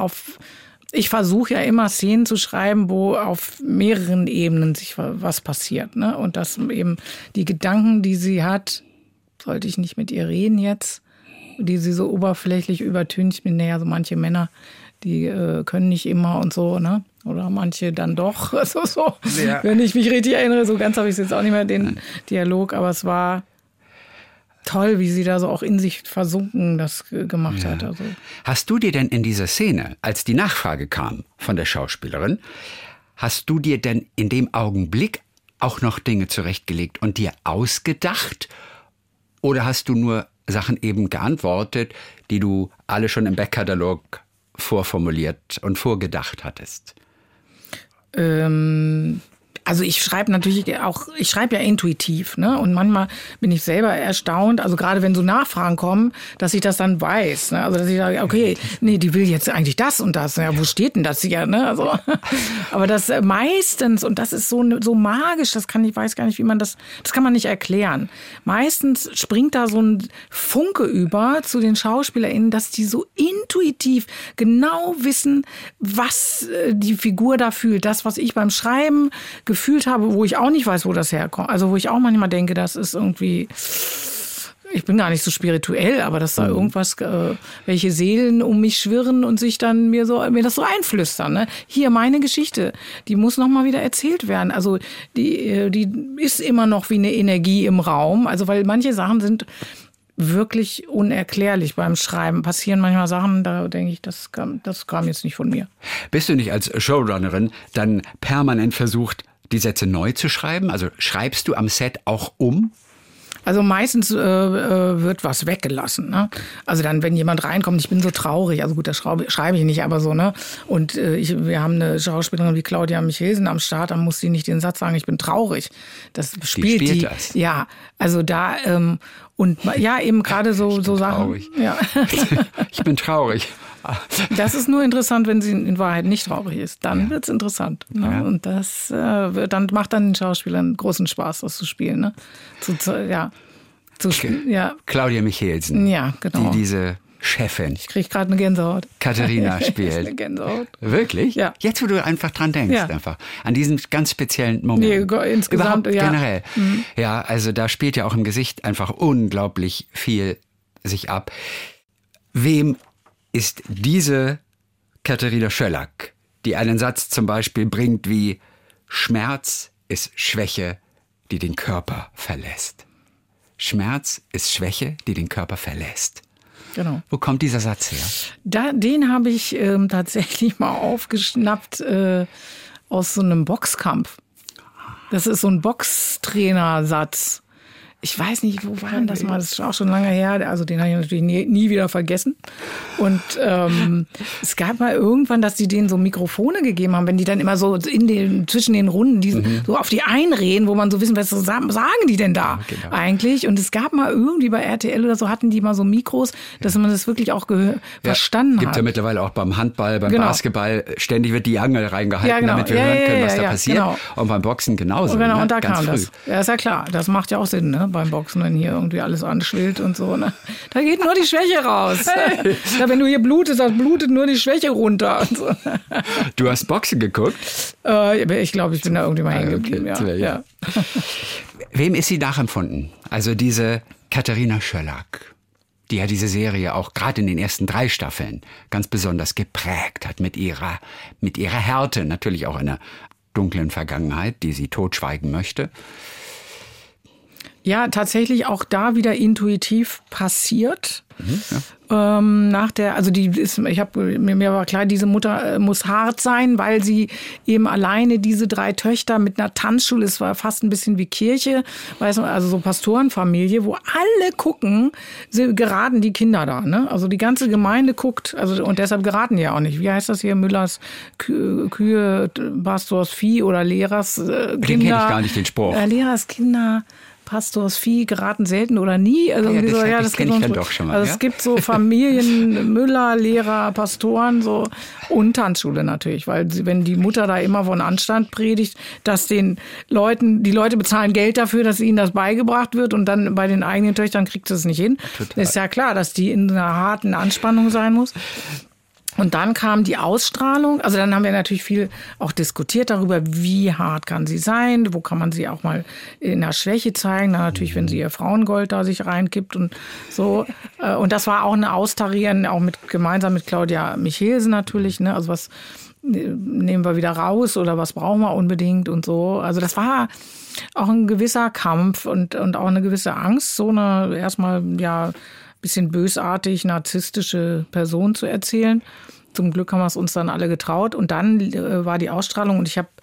ich versuche ja immer Szenen zu schreiben, wo auf mehreren Ebenen sich was passiert, ne? Und dass eben die Gedanken, die sie hat, sollte ich nicht mit ihr reden jetzt, die sie so oberflächlich übertüncht mit, naja, so manche Männer, die können nicht immer und so, ne? Oder manche dann doch. Also so, ja. Wenn ich mich richtig erinnere, so ganz habe ich es jetzt auch nicht mehr, den Dialog, aber es war toll, wie sie da so auch in sich versunken das gemacht hat. Also. Hast du dir denn in dieser Szene, als die Nachfrage kam von der Schauspielerin, hast du dir denn in dem Augenblick auch noch Dinge zurechtgelegt und dir ausgedacht? Oder hast du nur Sachen eben geantwortet, die du alle schon im Backkatalog vorformuliert und vorgedacht hattest? Also ich schreibe natürlich auch, ich schreibe ja intuitiv, ne? Und manchmal bin ich selber erstaunt, also gerade wenn so Nachfragen kommen, dass ich das dann weiß, ne? Also dass ich sage, okay, nee, die will jetzt eigentlich das und das, ja, wo steht denn das hier, ne? Also, aber das meistens, und das ist so magisch, ich weiß gar nicht, wie man das kann man nicht erklären. Meistens springt da so ein Funke über zu den SchauspielerInnen, dass die so intuitiv genau wissen, was die Figur da fühlt. Das, was ich beim Schreiben gefühlt habe, wo ich auch nicht weiß, wo das herkommt. Also wo ich auch manchmal denke, das ist irgendwie, ich bin gar nicht so spirituell, aber dass da irgendwas, welche Seelen um mich schwirren und sich dann mir das so einflüstern. Ne? Hier meine Geschichte, die muss noch mal wieder erzählt werden. Also die ist immer noch wie eine Energie im Raum. Also weil manche Sachen sind wirklich unerklärlich beim Schreiben. Passieren manchmal Sachen, da denke ich, das kam jetzt nicht von mir. Bist du nicht als Showrunnerin dann permanent versucht, die Sätze neu zu schreiben? Also schreibst du am Set auch um? Also meistens wird was weggelassen. Ne? Also dann, wenn jemand reinkommt, ich bin so traurig, also gut, das schreibe ich nicht, aber so, ne? Und wir haben eine Schauspielerin wie Claudia Michelsen am Start, dann muss sie nicht den Satz sagen, ich bin traurig. Das spielt die. Das. Ja, also da und ja, eben gerade so Sachen. Traurig. Ja. Ich bin traurig. Das ist nur interessant, wenn sie in Wahrheit nicht traurig ist. Dann wird's interessant. Ne? Ja. Und das macht dann den Schauspielern großen Spaß, das zu spielen. Ne? Ja. Claudia Michelsen. Ja, genau. Die diese Chefin. Ich kriege gerade eine Gänsehaut. Katharina spielt. Eine Gänsehaut. Wirklich? Ja. Jetzt, wo du einfach dran denkst, einfach. An diesen ganz speziellen Moment. Nee, insgesamt, überhaupt generell. Mhm. Ja, also da spielt ja auch im Gesicht einfach unglaublich viel sich ab. Wem ist diese Katharina Schöllack, die einen Satz zum Beispiel bringt wie Schmerz ist Schwäche, die den Körper verlässt. Schmerz ist Schwäche, die den Körper verlässt. Genau. Wo kommt dieser Satz her? Den habe ich tatsächlich mal aufgeschnappt aus so einem Boxkampf. Das ist so ein Boxtrainersatz. Ich weiß nicht, wo war denn das mal? Das ist auch schon lange her. Also den habe ich natürlich nie wieder vergessen. Und es gab mal irgendwann, dass die denen so Mikrofone gegeben haben, wenn die dann immer so zwischen den Runden so auf die einreden, wo man so wissen, was sagen die denn da eigentlich? Und es gab mal irgendwie bei RTL oder so, hatten die mal so Mikros, dass man das wirklich auch verstanden hat. Gibt ja mittlerweile auch beim Handball, beim Basketball, ständig wird die Angel reingehalten, damit wir hören können, was da passiert. Genau. Und beim Boxen genauso. Genau, ne? und da Ganz kam früh. das. Ja, ist ja klar. Das macht ja auch Sinn, ne? Beim Boxen, wenn hier irgendwie alles anschwillt und so. Ne? Da geht nur die Schwäche raus. Hey. Ja, wenn du hier blutest, dann blutet nur die Schwäche runter. Und so. Du hast Boxen geguckt? Ich glaube, ich bin da irgendwie mal hängen geblieben. Okay. Ja. Wem ist sie nachempfunden? Also diese Katharina Schöllack, die ja diese Serie auch gerade in den ersten 3 Staffeln ganz besonders geprägt hat mit ihrer Härte, natürlich auch einer dunklen Vergangenheit, die sie totschweigen möchte. Ja, tatsächlich auch da wieder intuitiv passiert. Mir war klar, diese Mutter muss hart sein, weil sie eben alleine diese 3 Töchter mit einer Tanzschule, es war fast ein bisschen wie Kirche, also so Pastorenfamilie, wo alle gucken, geraten die Kinder da, ne? Also die ganze Gemeinde guckt, und deshalb geraten die ja auch nicht. Wie heißt das hier? Müllers Kühe, Pastors Vieh oder Lehrers Kinder? Den kenne ich gar nicht, den Spruch. Lehrers Kinder, Pastors Vieh geraten selten oder nie. Also das kenne ich dann doch schon mal. Also es gibt so Familien, Müller, Lehrer, Pastoren so und Tanzschule natürlich, weil wenn die Mutter da immer von Anstand predigt, dass die Leute bezahlen Geld dafür, dass ihnen das beigebracht wird und dann bei den eigenen Töchtern kriegt sie es nicht hin. Total. Ist ja klar, dass die in einer harten Anspannung sein muss. Und dann kam die Ausstrahlung, also dann haben wir natürlich viel auch diskutiert darüber, wie hart kann sie sein, wo kann man sie auch mal in der Schwäche zeigen, dann natürlich, wenn sie ihr Frauengold da sich reinkippt und so. Und das war auch eine Austarieren, auch gemeinsam mit Claudia Michelsen natürlich, ne, also was nehmen wir wieder raus oder was brauchen wir unbedingt und so. Also das war auch ein gewisser Kampf und auch eine gewisse Angst, so eine erstmal, bisschen bösartig, narzisstische Person zu erzählen. Zum Glück haben wir es uns dann alle getraut. Und dann war die Ausstrahlung und ich habe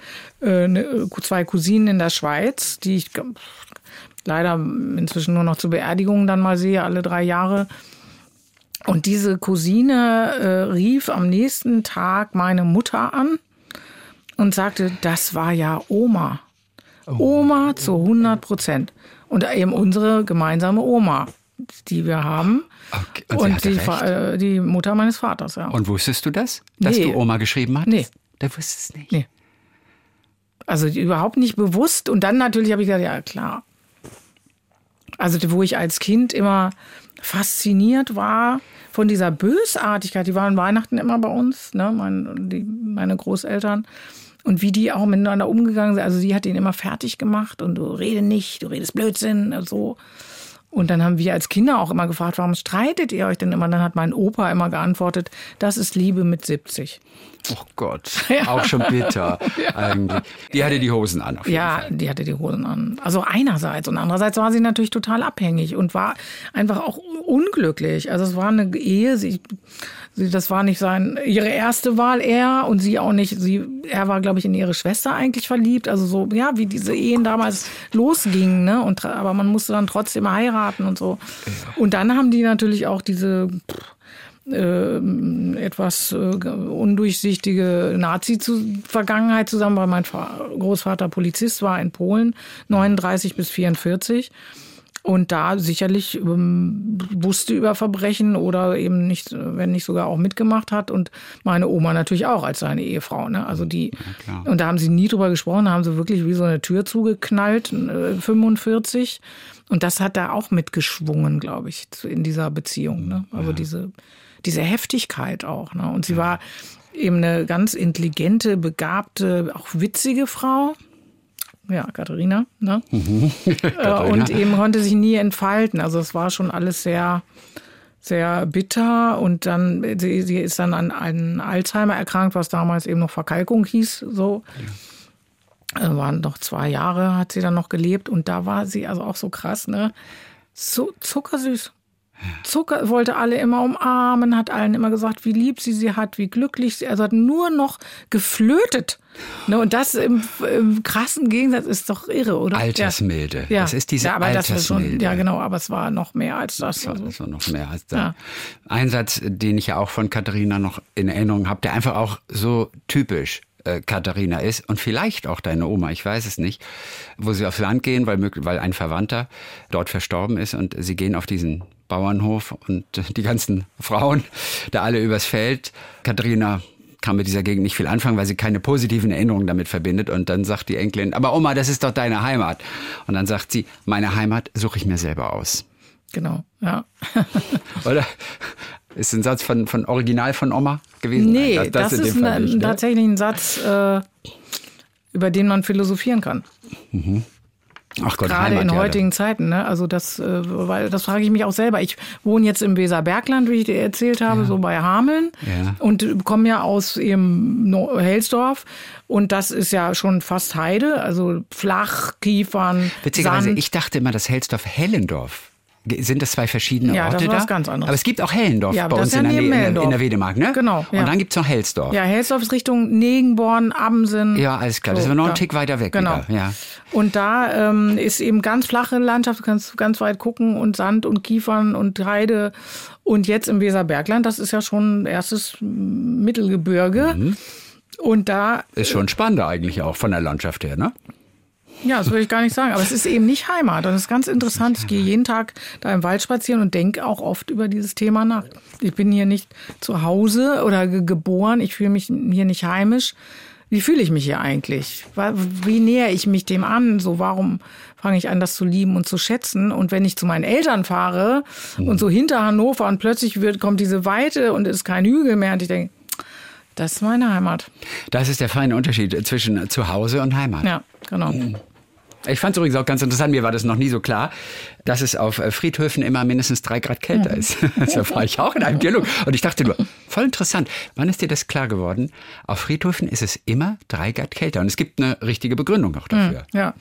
2 Cousinen in der Schweiz, die ich leider inzwischen nur noch zu Beerdigungen dann mal sehe, alle 3 Jahre. Und diese Cousine rief am nächsten Tag meine Mutter an und sagte, das war ja Oma. Oma zu 100%. Und eben unsere gemeinsame Oma, die wir haben. Okay. Und die Mutter meines Vaters, ja. Und wusstest du das? Dass du Oma geschrieben hattest? Nee. Da wusstest du es nicht? Nee. Also überhaupt nicht bewusst. Und dann natürlich habe ich gesagt, ja klar. Also wo ich als Kind immer fasziniert war von dieser Bösartigkeit. Die waren Weihnachten immer bei uns, ne? Meine Großeltern. Und wie die auch miteinander umgegangen sind. Also sie hat ihn immer fertig gemacht und du redest Blödsinn und so. Und dann haben wir als Kinder auch immer gefragt, warum streitet ihr euch denn immer? Dann hat mein Opa immer geantwortet, das ist Liebe mit 70. Oh Gott, auch schon bitter eigentlich. Die hatte die Hosen an auf jeden Fall. Ja, die hatte die Hosen an. Also einerseits. Und andererseits war sie natürlich total abhängig und war einfach auch unglücklich. Also es war eine Ehe, das war nicht ihre erste Wahl, er und sie auch nicht. Er war, glaube ich, in ihre Schwester eigentlich verliebt. Also so, ja, wie diese Ehen damals losgingen, ne? Aber man musste dann trotzdem heiraten und so. Und dann haben die natürlich auch diese etwas undurchsichtige Nazi-Vergangenheit zusammen, weil mein Großvater Polizist war in Polen, 39 bis 44. Und da sicherlich wusste über Verbrechen oder eben nicht, wenn nicht sogar auch mitgemacht hat. Und meine Oma natürlich auch als seine Ehefrau. Ne? Also und da haben sie nie drüber gesprochen, da haben sie wirklich wie so eine Tür zugeknallt, 45. Und das hat da auch mitgeschwungen, glaube ich, in dieser Beziehung. Ne? Also diese Heftigkeit auch. Ne? Und sie war eben eine ganz intelligente, begabte, auch witzige Frau. Ja, Katharina. Ne? Katharina. Und eben konnte sich nie entfalten. Also es war schon alles sehr, sehr bitter. Und dann, sie ist dann an einen Alzheimer erkrankt, was damals eben noch Verkalkung hieß. So. Ja. Waren noch 2 Jahre, hat sie dann noch gelebt. Und da war sie also auch so krass, ne? So zuckersüß. wollte alle immer umarmen, hat allen immer gesagt, wie lieb sie hat, wie glücklich sie, also hat nur noch geflötet. Ne, und das im krassen Gegensatz ist doch irre, oder? Altersmilde. Ja. Das ist diese aber Altersmilde. Ja, genau, aber es war noch mehr als das. Das war noch mehr als das. Ja. Ein Satz, den ich ja auch von Katharina noch in Erinnerung habe, der einfach auch so typisch Katharina ist und vielleicht auch deine Oma, ich weiß es nicht, wo sie aufs Land gehen, weil ein Verwandter dort verstorben ist und sie gehen auf diesen Bauernhof und die ganzen Frauen da alle übers Feld. Katharina kann mit dieser Gegend nicht viel anfangen, weil sie keine positiven Erinnerungen damit verbindet. Und dann sagt die Enkelin, aber Oma, das ist doch deine Heimat. Und dann sagt sie, meine Heimat suche ich mir selber aus. Genau, ja. Oder? Ist ein Satz von Original von Oma gewesen? Nee, Nein, das ist tatsächlich ein Satz, über den man philosophieren kann. Mhm. Ach Gott, gerade Heimat, in heutigen Zeiten. Ne? Also weil das frage ich mich auch selber. Ich wohne jetzt im Weserbergland, wie ich dir erzählt habe, so bei Hameln und komme ja aus eben Helsdorf. Und das ist ja schon fast Heide, also flach, Kiefern, Witzigerweise, Sand. ich dachte immer, dass Helsdorf-Hellendorf. Sind das zwei verschiedene Orte das ist da? was ganz anderes. Aber es gibt auch Hellendorf bei uns in der Wedemark, ne? Genau. Ja. Und dann gibt es noch Helsdorf. Ja, Helsdorf ist Richtung Negenborn, Abendsen. Ja, alles klar. Das ist aber noch ein Tick weiter weg. Genau. Wieder. Ja. Und da ist eben ganz flache Landschaft, du kannst ganz weit gucken und Sand und Kiefern und Heide. Und jetzt im Weserbergland, das ist ja schon erstes Mittelgebirge. Mhm. Und da ist schon spannender eigentlich auch von der Landschaft her, ne? Ja, das würde ich gar nicht sagen. Aber es ist eben nicht Heimat. Und das ist ganz interessant. Ich gehe jeden Tag da im Wald spazieren und denke auch oft über dieses Thema nach. Ich bin hier nicht zu Hause oder geboren. Ich fühle mich hier nicht heimisch. Wie fühle ich mich hier eigentlich? Wie nähere ich mich dem an? So, warum fange ich an, das zu lieben und zu schätzen? Und wenn ich zu meinen Eltern fahre und so hinter Hannover und plötzlich kommt diese Weite und es ist kein Hügel mehr und ich denke, das ist meine Heimat. Das ist der feine Unterschied zwischen Zuhause und Heimat. Ja, genau. Ich fand es übrigens auch ganz interessant, mir war das noch nie so klar, dass es auf Friedhöfen immer mindestens 3 Grad kälter ist. Da war ich auch in einem Dialog. Und ich dachte nur, voll interessant, wann ist dir das klar geworden? Auf Friedhöfen ist es immer 3 Grad kälter. Und es gibt eine richtige Begründung auch dafür. Ja,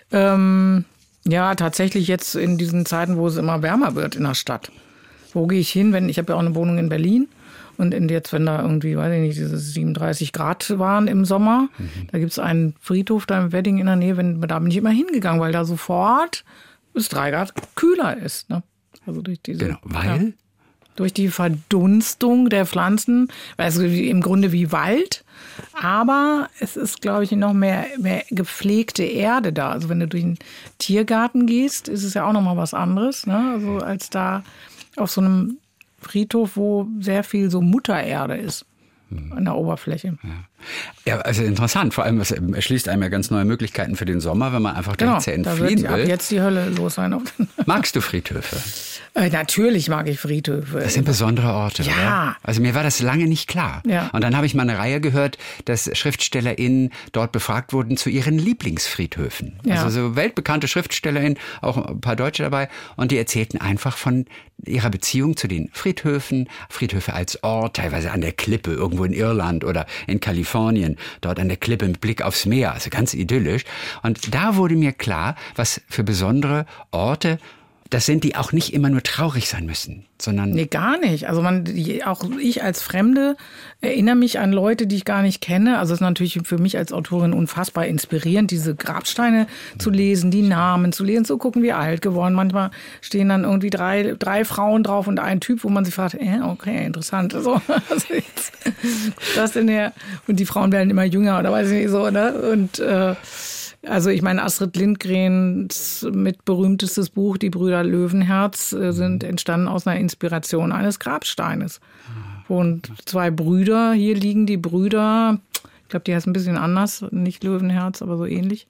ja, tatsächlich jetzt in diesen Zeiten, wo es immer wärmer wird in der Stadt. Wo gehe ich hin? Ich habe ja auch eine Wohnung in Berlin. Und jetzt, wenn da irgendwie, weiß ich nicht, diese 37 Grad waren im Sommer, da gibt es einen Friedhof da im Wedding in der Nähe, da bin ich immer hingegangen, weil da sofort bis 3 Grad kühler ist. Ne? Also durch diese, genau, weil? Ja, durch die Verdunstung der Pflanzen, also im Grunde wie Wald, aber es ist, glaube ich, noch mehr gepflegte Erde da. Also wenn du durch einen Tiergarten gehst, ist es ja auch noch mal was anderes, ne? Also als da auf so einem Friedhof, wo sehr viel so Muttererde ist an der Oberfläche. Ja, also interessant. Vor allem, es erschließt einem ja ganz neue Möglichkeiten für den Sommer, wenn man einfach der Hitze entfliehen will. Da wird jetzt die Hölle los sein. Magst du Friedhöfe? Natürlich mag ich Friedhöfe. Das sind besondere Orte, ja. Oder? Also mir war das lange nicht klar. Ja. Und dann habe ich mal eine Reihe gehört, dass SchriftstellerInnen dort befragt wurden zu ihren Lieblingsfriedhöfen. Ja. Also so weltbekannte SchriftstellerInnen, auch ein paar Deutsche dabei. Und die erzählten einfach von ihrer Beziehung zu den Friedhöfen. Friedhöfe als Ort, teilweise an der Klippe, irgendwo in Irland oder in Kalifornien. Dort an der Klippe mit Blick aufs Meer, also ganz idyllisch. Und da wurde mir klar, was für besondere Orte das sind, die auch nicht immer nur traurig sein müssen, sondern... Nee, gar nicht. Also auch ich als Fremde erinnere mich an Leute, die ich gar nicht kenne. Also es ist natürlich für mich als Autorin unfassbar inspirierend, diese Grabsteine zu lesen, die Namen zu lesen, zu gucken, wie alt geworden. Manchmal stehen dann irgendwie drei Frauen drauf und ein Typ, wo man sich fragt, okay, interessant. So, also jetzt, das denn und die Frauen werden immer jünger oder weiß ich nicht so, ne? Und also ich meine, Astrid Lindgrens mit berühmtestes Buch, Die Brüder Löwenherz, sind entstanden aus einer Inspiration eines Grabsteines. Und 2 Brüder, hier liegen die Brüder, ich glaube, die heißen ein bisschen anders, nicht Löwenherz, aber so ähnlich.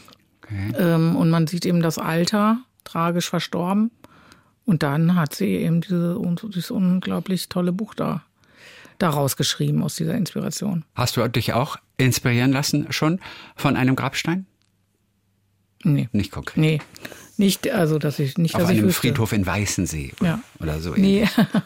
Okay. Und man sieht eben das Alter, tragisch verstorben. Und dann hat sie eben dieses unglaublich tolle Buch daraus geschrieben, aus dieser Inspiration. Hast du dich auch inspirieren lassen schon von einem Grabstein? Nee. Nicht konkret? Nee. Nicht, also, dass ich nicht, auf dass einem ich Friedhof in Weißensee oder so. Nee.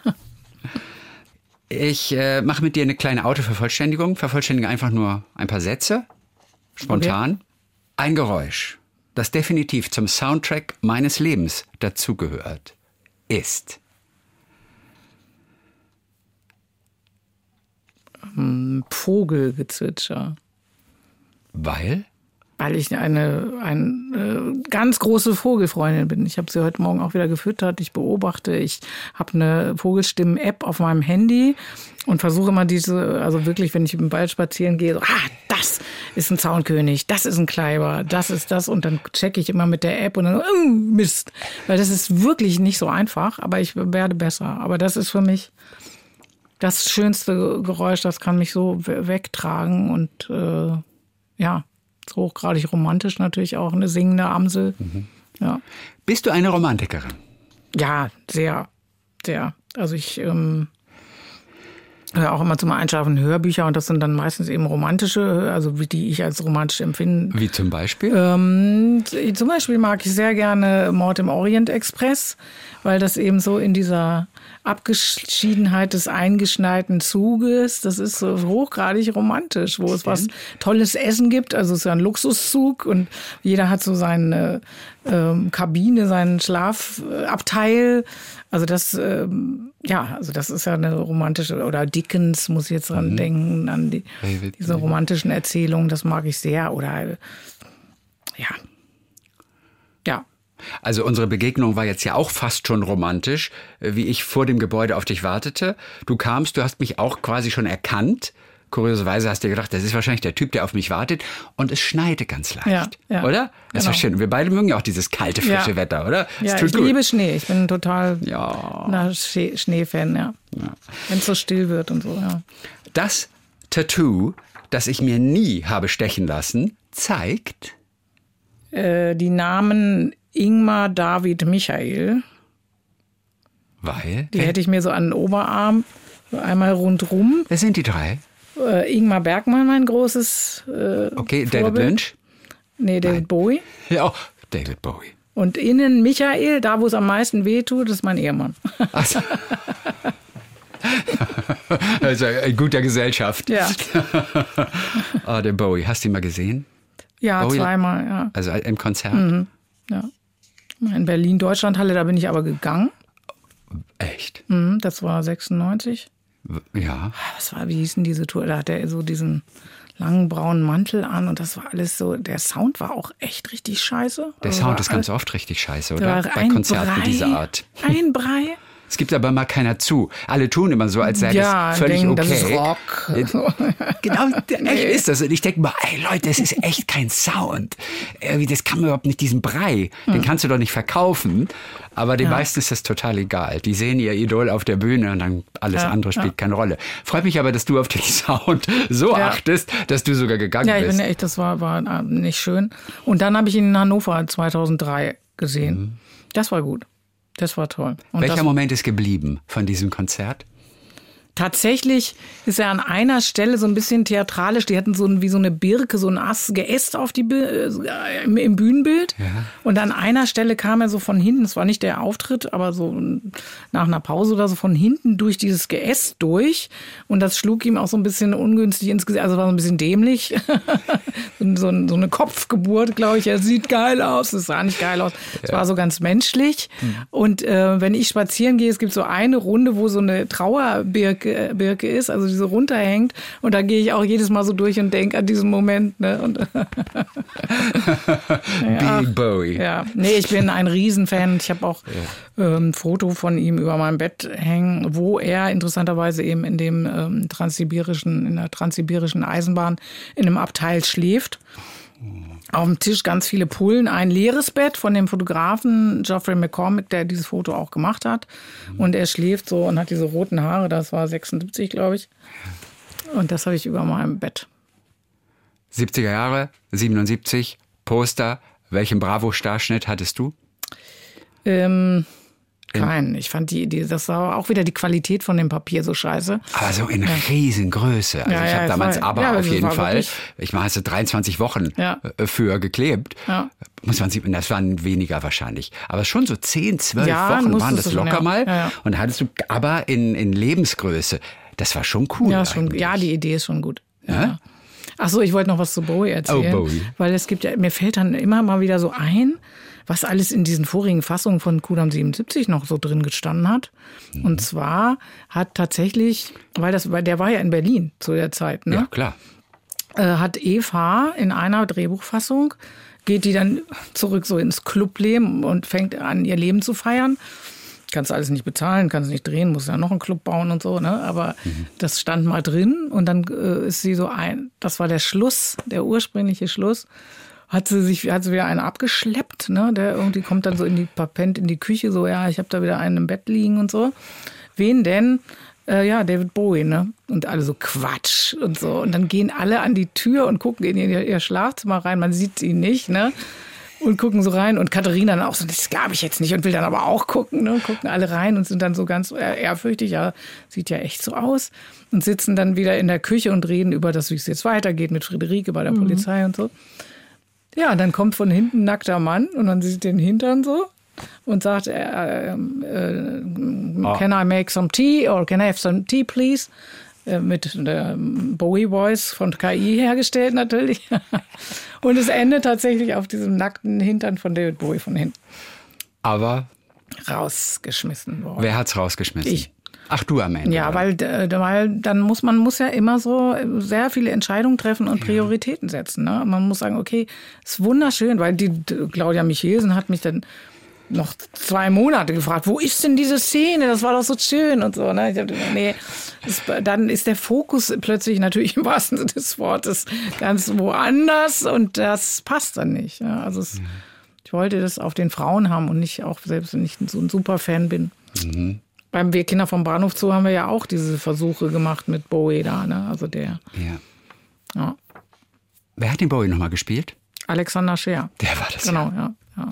Ich mache mit dir eine kleine Autovervollständigung. Vervollständige einfach nur ein paar Sätze. Spontan. Okay. Ein Geräusch, das definitiv zum Soundtrack meines Lebens dazugehört, ist Vogelgezwitscher. Weil? Weil ich eine ganz große Vogelfreundin bin. Ich habe sie heute Morgen auch wieder gefüttert. Ich beobachte. Ich habe eine Vogelstimmen-App auf meinem Handy und versuche immer also wirklich, wenn ich im Wald spazieren gehe, so, das ist ein Zaunkönig, das ist ein Kleiber, das ist das. Und dann checke ich immer mit der App und dann, Mist. Weil das ist wirklich nicht so einfach, aber ich werde besser. Aber das ist für mich das schönste Geräusch, das kann mich so wegtragen und ist hochgradig romantisch natürlich auch, eine singende Amsel. Ja. Bist du eine Romantikerin? Ja, sehr, sehr. Also ich höre auch immer zum Einschlafen Hörbücher und das sind dann meistens eben romantische, also die ich als romantisch empfinde. Wie zum Beispiel? Zum Beispiel mag ich sehr gerne Mord im Orient Express, weil das eben so in dieser Abgeschiedenheit des eingeschneiten Zuges, das ist so hochgradig romantisch, wo es was tolles Essen gibt. Also es ist ja ein Luxuszug und jeder hat so seine Kabine, seinen Schlafabteil. Also das ist ja eine romantische, oder Dickens muss ich jetzt dran denken, an diese romantischen Erzählungen, das mag ich sehr. Oder ja. Also unsere Begegnung war jetzt ja auch fast schon romantisch, wie ich vor dem Gebäude auf dich wartete. Du kamst, du hast mich auch quasi schon erkannt. Kurioserweise hast du gedacht, das ist wahrscheinlich der Typ, der auf mich wartet. Und es schneite ganz leicht, oder? Das war schön. Wir beide mögen ja auch dieses kalte, frische Wetter, oder? Ja, ich liebe Schnee. Ich bin total Schneefan, ja. Wenn es so still wird und so, ja. Das Tattoo, das ich mir nie habe stechen lassen, zeigt die Namen Ingmar, David, Michael. Weil? Die hätte ich mir so an den Oberarm, so einmal rundrum. Wer sind die drei? Ingmar Bergmann, mein großes Okay, Vorbild. David Lynch? Nee, David Bowie. Ja, David Bowie. Und innen Michael, da wo es am meisten wehtut, ist mein Ehemann. Ach so. Also in guter Gesellschaft. Ja. Der Bowie, hast du ihn mal gesehen? Ja, Bowie? Zweimal, ja. Also im Konzert? Ja. In Berlin, Deutschlandhalle, da bin ich aber gegangen. Echt? Das war 96. Ja. Wie hieß denn diese Tour? Da hat er so diesen langen braunen Mantel an und das war alles so, der Sound war auch echt richtig scheiße. Der Sound ist ganz oft richtig scheiße, oder? Bei Konzerten dieser Art. Ein Brei. Es gibt aber mal keiner zu. Alle tun immer so, als sei das völlig okay. Das ist Rock. Genau, echt ist das. Und ich denke mal, ey Leute, das ist echt kein Sound. Das kann man überhaupt nicht, diesen Brei, den kannst du doch nicht verkaufen. Aber den meisten ist das total egal. Die sehen ihr Idol auf der Bühne und dann alles andere spielt keine Rolle. Freut mich aber, dass du auf den Sound so achtest, dass du sogar gegangen bist. Ja, ich bin echt, das war nicht schön. Und dann habe ich ihn in Hannover 2003 gesehen. Das war gut. Das war toll. Und welcher Moment ist geblieben von diesem Konzert? Tatsächlich ist er an einer Stelle so ein bisschen theatralisch. Die hatten wie so eine Birke, so ein Ast geäst auf im Bühnenbild. Ja. Und an einer Stelle kam er so von hinten, es war nicht der Auftritt, aber so nach einer Pause oder so von hinten durch dieses Geäst durch. Und das schlug ihm auch so ein bisschen ungünstig ins Gesicht. Also war so ein bisschen dämlich. so eine Kopfgeburt, glaube ich. Er sieht geil aus. Es sah nicht geil aus. Es war so ganz menschlich. Und wenn ich spazieren gehe, es gibt so eine Runde, wo so eine Trauerbirke ist, also die so runterhängt. Und da gehe ich auch jedes Mal so durch und denke an diesen Moment. Ne? Und Big Bowie. Ja, nee, ich bin ein Riesenfan. Ich habe auch ein Foto von ihm über meinem Bett hängen, wo er interessanterweise eben in der transsibirischen Eisenbahn in einem Abteil schläft. Auf dem Tisch ganz viele Pullen, ein leeres Bett von dem Fotografen Geoffrey McCormick, der dieses Foto auch gemacht hat. Und er schläft so und hat diese roten Haare, das war 76, glaube ich. Und das habe ich über meinem Bett. 70er Jahre, 77, Poster. Welchen Bravo-Starschnitt hattest du? Keinen. Ich fand das war auch wieder die Qualität von dem Papier so scheiße. Aber so in Riesengröße. Also ich habe damals auf jeden Fall, ich habe 23 Wochen für geklebt. Ja. Muss man sehen, das waren weniger wahrscheinlich. Aber schon so 10, 12 Wochen waren das locker mal. Ja. Und da hattest du aber in Lebensgröße. Das war schon cool. Ja, die Idee ist schon gut. Ja. Ach so, ich wollte noch was zu Bowie erzählen. Oh, Bowie. Weil mir fällt dann immer mal wieder so ein, was alles in diesen vorigen Fassungen von Kudamm 77 noch so drin gestanden hat. Und zwar hat tatsächlich, weil der war ja in Berlin zu der Zeit, ne? Ja, klar. Hat Eva in einer Drehbuchfassung, geht die dann zurück so ins Clubleben und fängt an, ihr Leben zu feiern. Kannst alles nicht bezahlen, kannst nicht drehen, muss ja noch einen Club bauen und so, ne? Aber das stand mal drin und dann ist sie so das war der Schluss, der ursprüngliche Schluss, hat sie wieder einen abgeschleppt, ne? Der irgendwie kommt dann so verpennt in die Küche, so, ja, ich habe da wieder einen im Bett liegen und so. Wen denn? Ja, David Bowie, ne? Und alle so Quatsch und so. Und dann gehen alle an die Tür und gucken in ihr Schlafzimmer rein. Man sieht sie nicht, ne? Und gucken so rein. Und Katharina dann auch so, das glaube ich jetzt nicht. Und will dann aber auch gucken, ne? Gucken alle rein und sind dann so ganz ehrfürchtig. Ja, sieht ja echt so aus. Und sitzen dann wieder in der Küche und reden über das, wie es jetzt weitergeht mit Friederike bei der Polizei und so. Ja, dann kommt von hinten ein nackter Mann und man sieht den Hintern so. Und sagt, can I make some tea or can I have some tea, please? Mit der Bowie Voice von KI hergestellt natürlich. Und es endet tatsächlich auf diesem nackten Hintern von David Bowie von hinten. Aber rausgeschmissen worden. Wer hat's rausgeschmissen? Ich. Ach, du am Ende. Ja, weil dann muss ja immer so sehr viele Entscheidungen treffen und Prioritäten setzen. Ne? Man muss sagen, okay, ist wunderschön, weil die Claudia Michelsen hat mich dann noch 2 Monate gefragt, wo ist denn diese Szene? Das war doch so schön und so. Ne? Ich dachte, nee, dann ist der Fokus plötzlich natürlich im wahrsten Sinne des Wortes ganz woanders und das passt dann nicht. Ja? Also ich wollte das auf den Frauen haben und nicht auch, selbst wenn ich so ein super Fan bin. Mhm. Beim Wir Kinder vom Bahnhof Zoo haben wir ja auch diese Versuche gemacht mit Bowie da. Ne? Also der. Ja. Wer hat den Bowie nochmal gespielt? Alexander Scheer. Der war das. Genau, ja.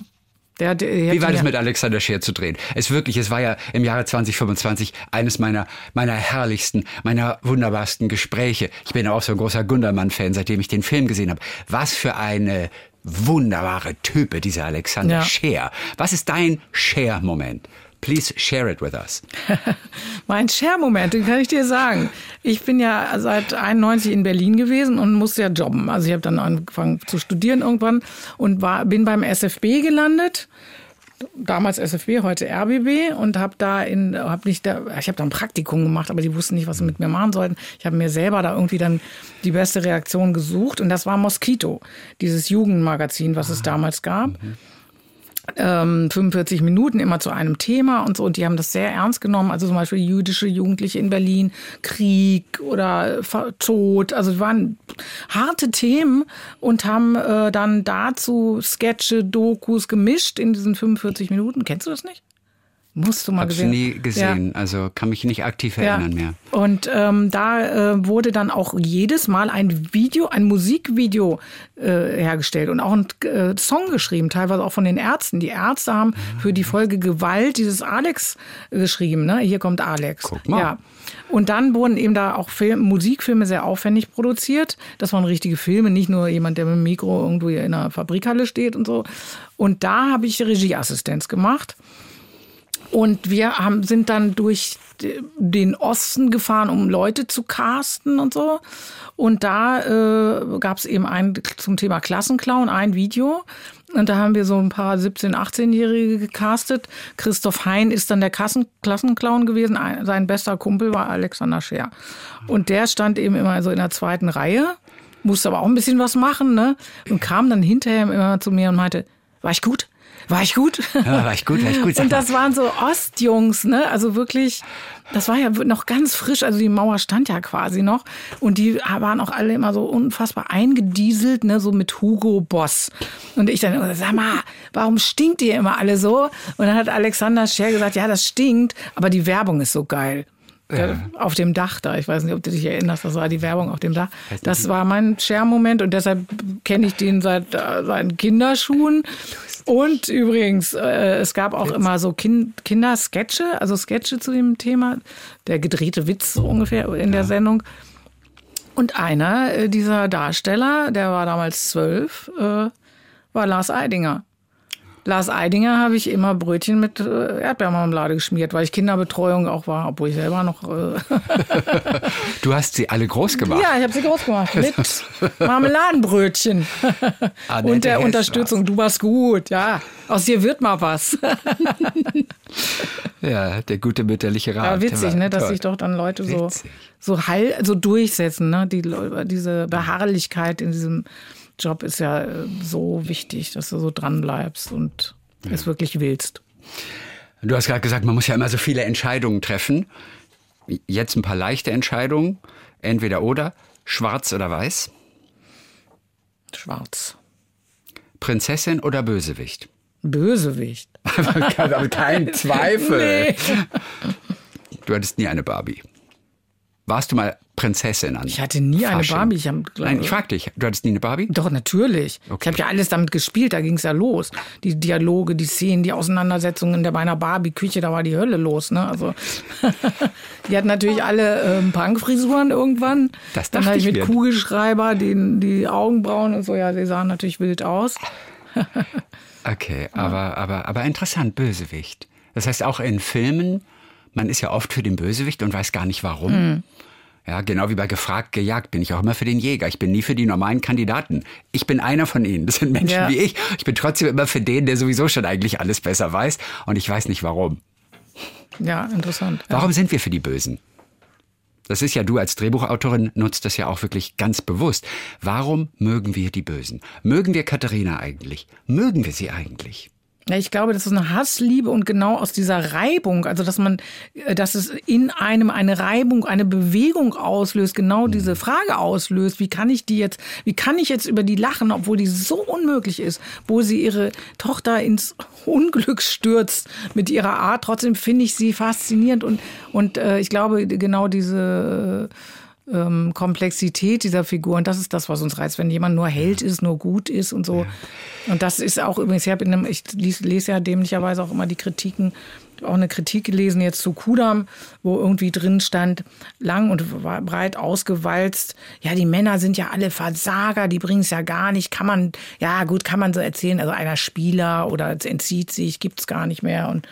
Wie war das mit Alexander Scheer zu drehen? Es war ja im Jahre 2025 eines meiner herrlichsten, meiner wunderbarsten Gespräche. Ich bin auch so ein großer Gundermann-Fan, seitdem ich den Film gesehen habe. Was für eine wunderbare Type, dieser Alexander Scheer. Was ist dein Scheer-Moment? Please share it with us. Mein Share-Moment, den kann ich dir sagen. Ich bin ja seit 91 in Berlin gewesen und musste ja jobben. Also ich habe dann angefangen zu studieren irgendwann und bin beim SFB gelandet. Damals SFB, heute RBB und habe da ein Praktikum gemacht, aber die wussten nicht, was sie mit mir machen sollten. Ich habe mir selber da irgendwie dann die beste Reaktion gesucht und das war Moskito, dieses Jugendmagazin, was es damals gab. 45 Minuten immer zu einem Thema und so. Und die haben das sehr ernst genommen. Also zum Beispiel jüdische Jugendliche in Berlin, Krieg oder Tod. Also es waren harte Themen und haben dann dazu Sketche, Dokus gemischt in diesen 45 Minuten. Kennst du das nicht? Musst du mal gesehen. Hab's nie gesehen, also kann mich nicht aktiv erinnern mehr. Und da wurde dann auch jedes Mal ein Musikvideo hergestellt und auch ein Song geschrieben, teilweise auch von den Ärzten. Die Ärzte haben für die Folge Gewalt dieses Alex geschrieben, ne? Hier kommt Alex. Guck mal. Ja. Und dann wurden eben da auch Musikfilme sehr aufwendig produziert. Das waren richtige Filme, nicht nur jemand, der mit dem Mikro irgendwo in einer Fabrikhalle steht und so. Und da habe ich Regieassistenz gemacht. Und wir sind dann durch den Osten gefahren, um Leute zu casten und so. Und da gab es eben zum Thema Klassenclown, ein Video. Und da haben wir so ein paar 17-, 18-Jährige gecastet. Christoph Hein ist dann der Klassenclown gewesen. Sein bester Kumpel war Alexander Scheer. Und der stand eben immer so in der 2. Reihe, musste aber auch ein bisschen was machen, ne? Und kam dann hinterher immer zu mir und meinte, war ich gut? War ich gut? Ja, war ich gut. Und das waren so Ostjungs, ne? Also wirklich, das war ja noch ganz frisch. Also die Mauer stand ja quasi noch. Und die waren auch alle immer so unfassbar eingedieselt, ne? So mit Hugo Boss. Und ich dann, sag mal, warum stinkt ihr immer alle so? Und dann hat Alexander Scheer gesagt, ja, das stinkt, aber die Werbung ist so geil. Ja. Auf dem Dach da. Ich weiß nicht, ob du dich erinnerst, das war die Werbung auf dem Dach. Das war mein Share-Moment und deshalb kenne ich den seit seinen Kinderschuhen. Und übrigens, es gab auch immer so Kindersketche, also Sketche zu dem Thema. Der gedrehte Witz so ungefähr in der Sendung. Und einer dieser Darsteller, der war damals 12, war Lars Eidinger. Lars Eidinger habe ich immer Brötchen mit Erdbeermarmelade geschmiert, weil ich Kinderbetreuung auch war, obwohl ich selber noch... Du hast sie alle groß gemacht? Ja, ich habe sie groß gemacht mit Marmeladenbrötchen. Und der Unterstützung. Du warst gut, ja. Aus dir wird mal was. Ja, der gute mütterliche Rat. Ja, witzig, ne, dass sich doch dann Leute so durchsetzen. Ne? Diese Beharrlichkeit in diesem Job ist ja so wichtig, dass du so dran bleibst und es wirklich willst. Du hast gerade gesagt, man muss ja immer so viele Entscheidungen treffen. Jetzt ein paar leichte Entscheidungen. Entweder oder. Schwarz oder weiß? Schwarz. Prinzessin oder Bösewicht? Bösewicht. Aber kein Zweifel. Nee. Du hattest nie eine Barbie. Warst du mal Prinzessin an? Ich hatte nie eine Barbie. Nein, ich frag dich, du hattest nie eine Barbie? Doch, natürlich. Okay. Ich habe ja alles damit gespielt, da ging es ja los. Die Dialoge, die Szenen, die Auseinandersetzungen bei einer Barbie-Küche, da war die Hölle los. Ne? Also, die hatten natürlich alle Punkfrisuren irgendwann. Das dann halt mit mir. Kugelschreiber, die Augenbrauen und so, ja, die sahen natürlich wild aus. Okay, aber interessant, Bösewicht. Das heißt auch in Filmen, man ist ja oft für den Bösewicht und weiß gar nicht warum. Ja, genau wie bei Gefragt, gejagt bin ich auch immer für den Jäger. Ich bin nie für die normalen Kandidaten. Ich bin einer von ihnen. Das sind Menschen wie ich. Ich bin trotzdem immer für den, der sowieso schon eigentlich alles besser weiß. Und ich weiß nicht warum. Ja, interessant. Warum sind wir für die Bösen? Das ist ja, du als Drehbuchautorin nutzt das ja auch wirklich ganz bewusst. Warum mögen wir die Bösen? Mögen wir Katharina eigentlich? Mögen wir sie eigentlich? Ja, ich glaube, das ist eine Hassliebe und genau aus dieser Reibung, also dass es in einem eine Reibung, eine Bewegung auslöst, genau diese Frage auslöst, wie kann ich jetzt über die lachen, obwohl die so unmöglich ist, wo sie ihre Tochter ins Unglück stürzt mit ihrer Art. Trotzdem finde ich sie faszinierend und ich glaube, genau diese Komplexität dieser Figur, und das ist das, was uns reizt, wenn jemand nur Held ist, nur gut ist und so. Ja. Und das ist auch übrigens, ich lese ja dämlicherweise auch immer die Kritiken, auch eine Kritik gelesen jetzt zu Kudam, wo irgendwie drin stand, lang und breit ausgewalzt, ja, die Männer sind ja alle Versager, die bringen es ja gar nicht, kann man so erzählen, also einer Spieler oder entzieht sich, gibt's gar nicht mehr und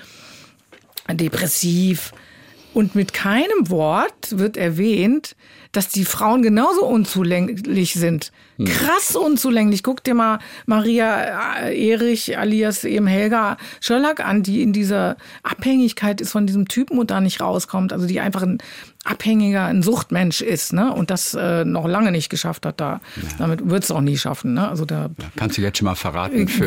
depressiv. Und mit keinem Wort wird erwähnt, dass die Frauen genauso unzulänglich sind. Krass unzulänglich. Guck dir mal Maria Erich alias eben Helga Schöllack an, die in dieser Abhängigkeit ist von diesem Typen und da nicht rauskommt. Also die einfach ein Suchtmensch ist, ne? Und das noch lange nicht geschafft hat da. Ja. Damit wird es auch nie schaffen, ne? Also da kannst du jetzt schon mal verraten für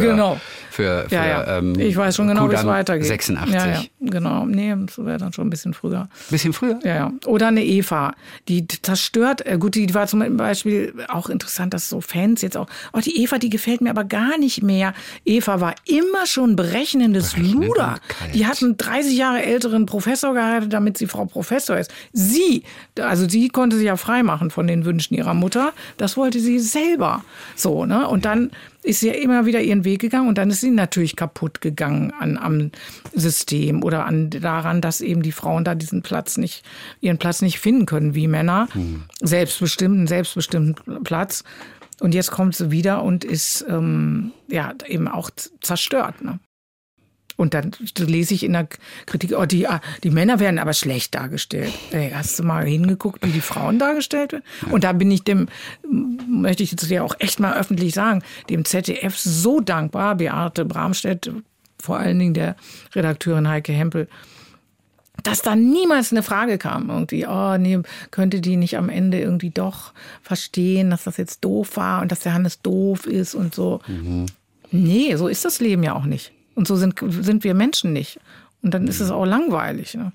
ich weiß schon genau, wie es weitergeht. 86. Ja, genau. Nee, das wäre dann schon ein bisschen früher. Bisschen früher? Ja. Oder eine Eva, die zerstört, die war zum Beispiel auch interessant, dass so Fans jetzt auch, die Eva, die gefällt mir aber gar nicht mehr. Eva war immer schon berechnendes Luder. Die hat einen 30 Jahre älteren Professor geheiratet, damit sie Frau Professor ist. Sie konnte sich ja freimachen von den Wünschen ihrer Mutter. Das wollte sie selber. So, ne? Und dann ist sie ja immer wieder ihren Weg gegangen und dann ist sie natürlich kaputt gegangen am System oder daran, dass eben die Frauen da ihren Platz nicht finden können wie Männer. Selbstbestimmten Platz. Und jetzt kommt sie wieder und ist eben auch zerstört, ne? Und dann lese ich in der Kritik, die Männer werden aber schlecht dargestellt. Hast du mal hingeguckt, wie die Frauen dargestellt werden? Ja. Und da möchte ich jetzt ja auch echt mal öffentlich sagen, dem ZDF so dankbar, Beate Bramstedt, vor allen Dingen der Redakteurin Heike Hempel, dass da niemals eine Frage kam irgendwie, könnte die nicht am Ende irgendwie doch verstehen, dass das jetzt doof war und dass der Hannes doof ist und so. Mhm. Nee, so ist das Leben ja auch nicht. Und so sind wir Menschen nicht. Und dann ist es auch langweilig. Ne?